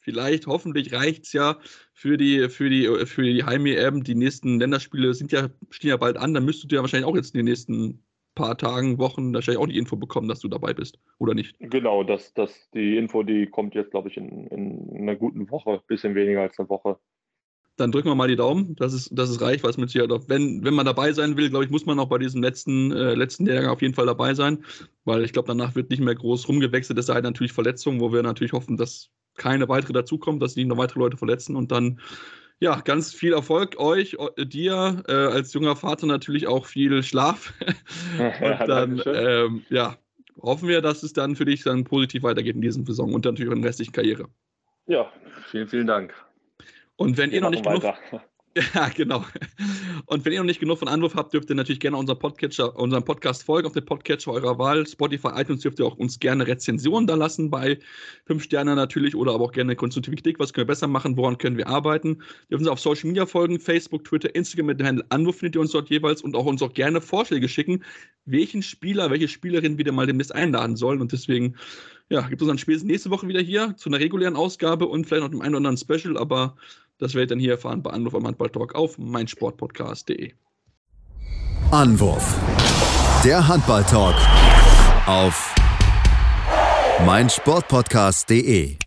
vielleicht, hoffentlich reicht es ja für die, für die, für die Heim-E M. Die nächsten Länderspiele sind ja, stehen ja bald an. Dann müsstest du ja wahrscheinlich auch jetzt in den nächsten paar Tagen, Wochen wahrscheinlich auch die Info bekommen, dass du dabei bist, oder nicht? Genau, das, das, die Info, die kommt jetzt, glaube ich, in, in einer guten Woche, bisschen weniger als eine Woche. Dann drücken wir mal die Daumen, dass es, dass es reicht, was mit Sicherheit auch, wenn, wenn man dabei sein will, glaube ich, muss man auch bei diesem letzten, äh, letzten Lehrgang auf jeden Fall dabei sein, weil ich glaube, danach wird nicht mehr groß rumgewechselt, es sei denn natürlich Verletzungen, wo wir natürlich hoffen, dass keine weitere dazukommen, dass nicht noch weitere Leute verletzen und dann, ja, ganz viel Erfolg euch, dir äh, als junger Vater natürlich auch viel Schlaf und dann, ähm, ja, hoffen wir, dass es dann für dich dann positiv weitergeht in diesem Saison und natürlich in der restlichen Karriere. Ja, vielen, vielen Dank. Und wenn Wir ihr noch nicht genug, weiter. ja, genau. Und wenn ihr noch nicht genug von Anruf habt, dürft ihr natürlich gerne unseren Podcatcher, unseren Podcast folgen auf dem Podcatcher eurer Wahl. Spotify, iTunes dürft ihr auch uns gerne Rezensionen da lassen bei fünf Sterne natürlich oder aber auch gerne konstruktive Kritik. Was können wir besser machen? Woran können wir arbeiten? Ihr dürft uns auf Social Media folgen, Facebook, Twitter, Instagram mit dem Handle Anruf findet ihr uns dort jeweils und auch uns auch gerne Vorschläge schicken, welchen Spieler, welche Spielerin wir mal demnächst einladen sollen. Und deswegen, ja, gibt es dann spätestens nächste Woche wieder hier zu einer regulären Ausgabe und vielleicht noch dem einen oder anderen Special, aber das werdet ihr dann hier erfahren bei Anruf am Handball-Talk auf meinsportpodcast punkt de. Anwurf. Der Handball-Talk auf meinsportpodcast punkt de.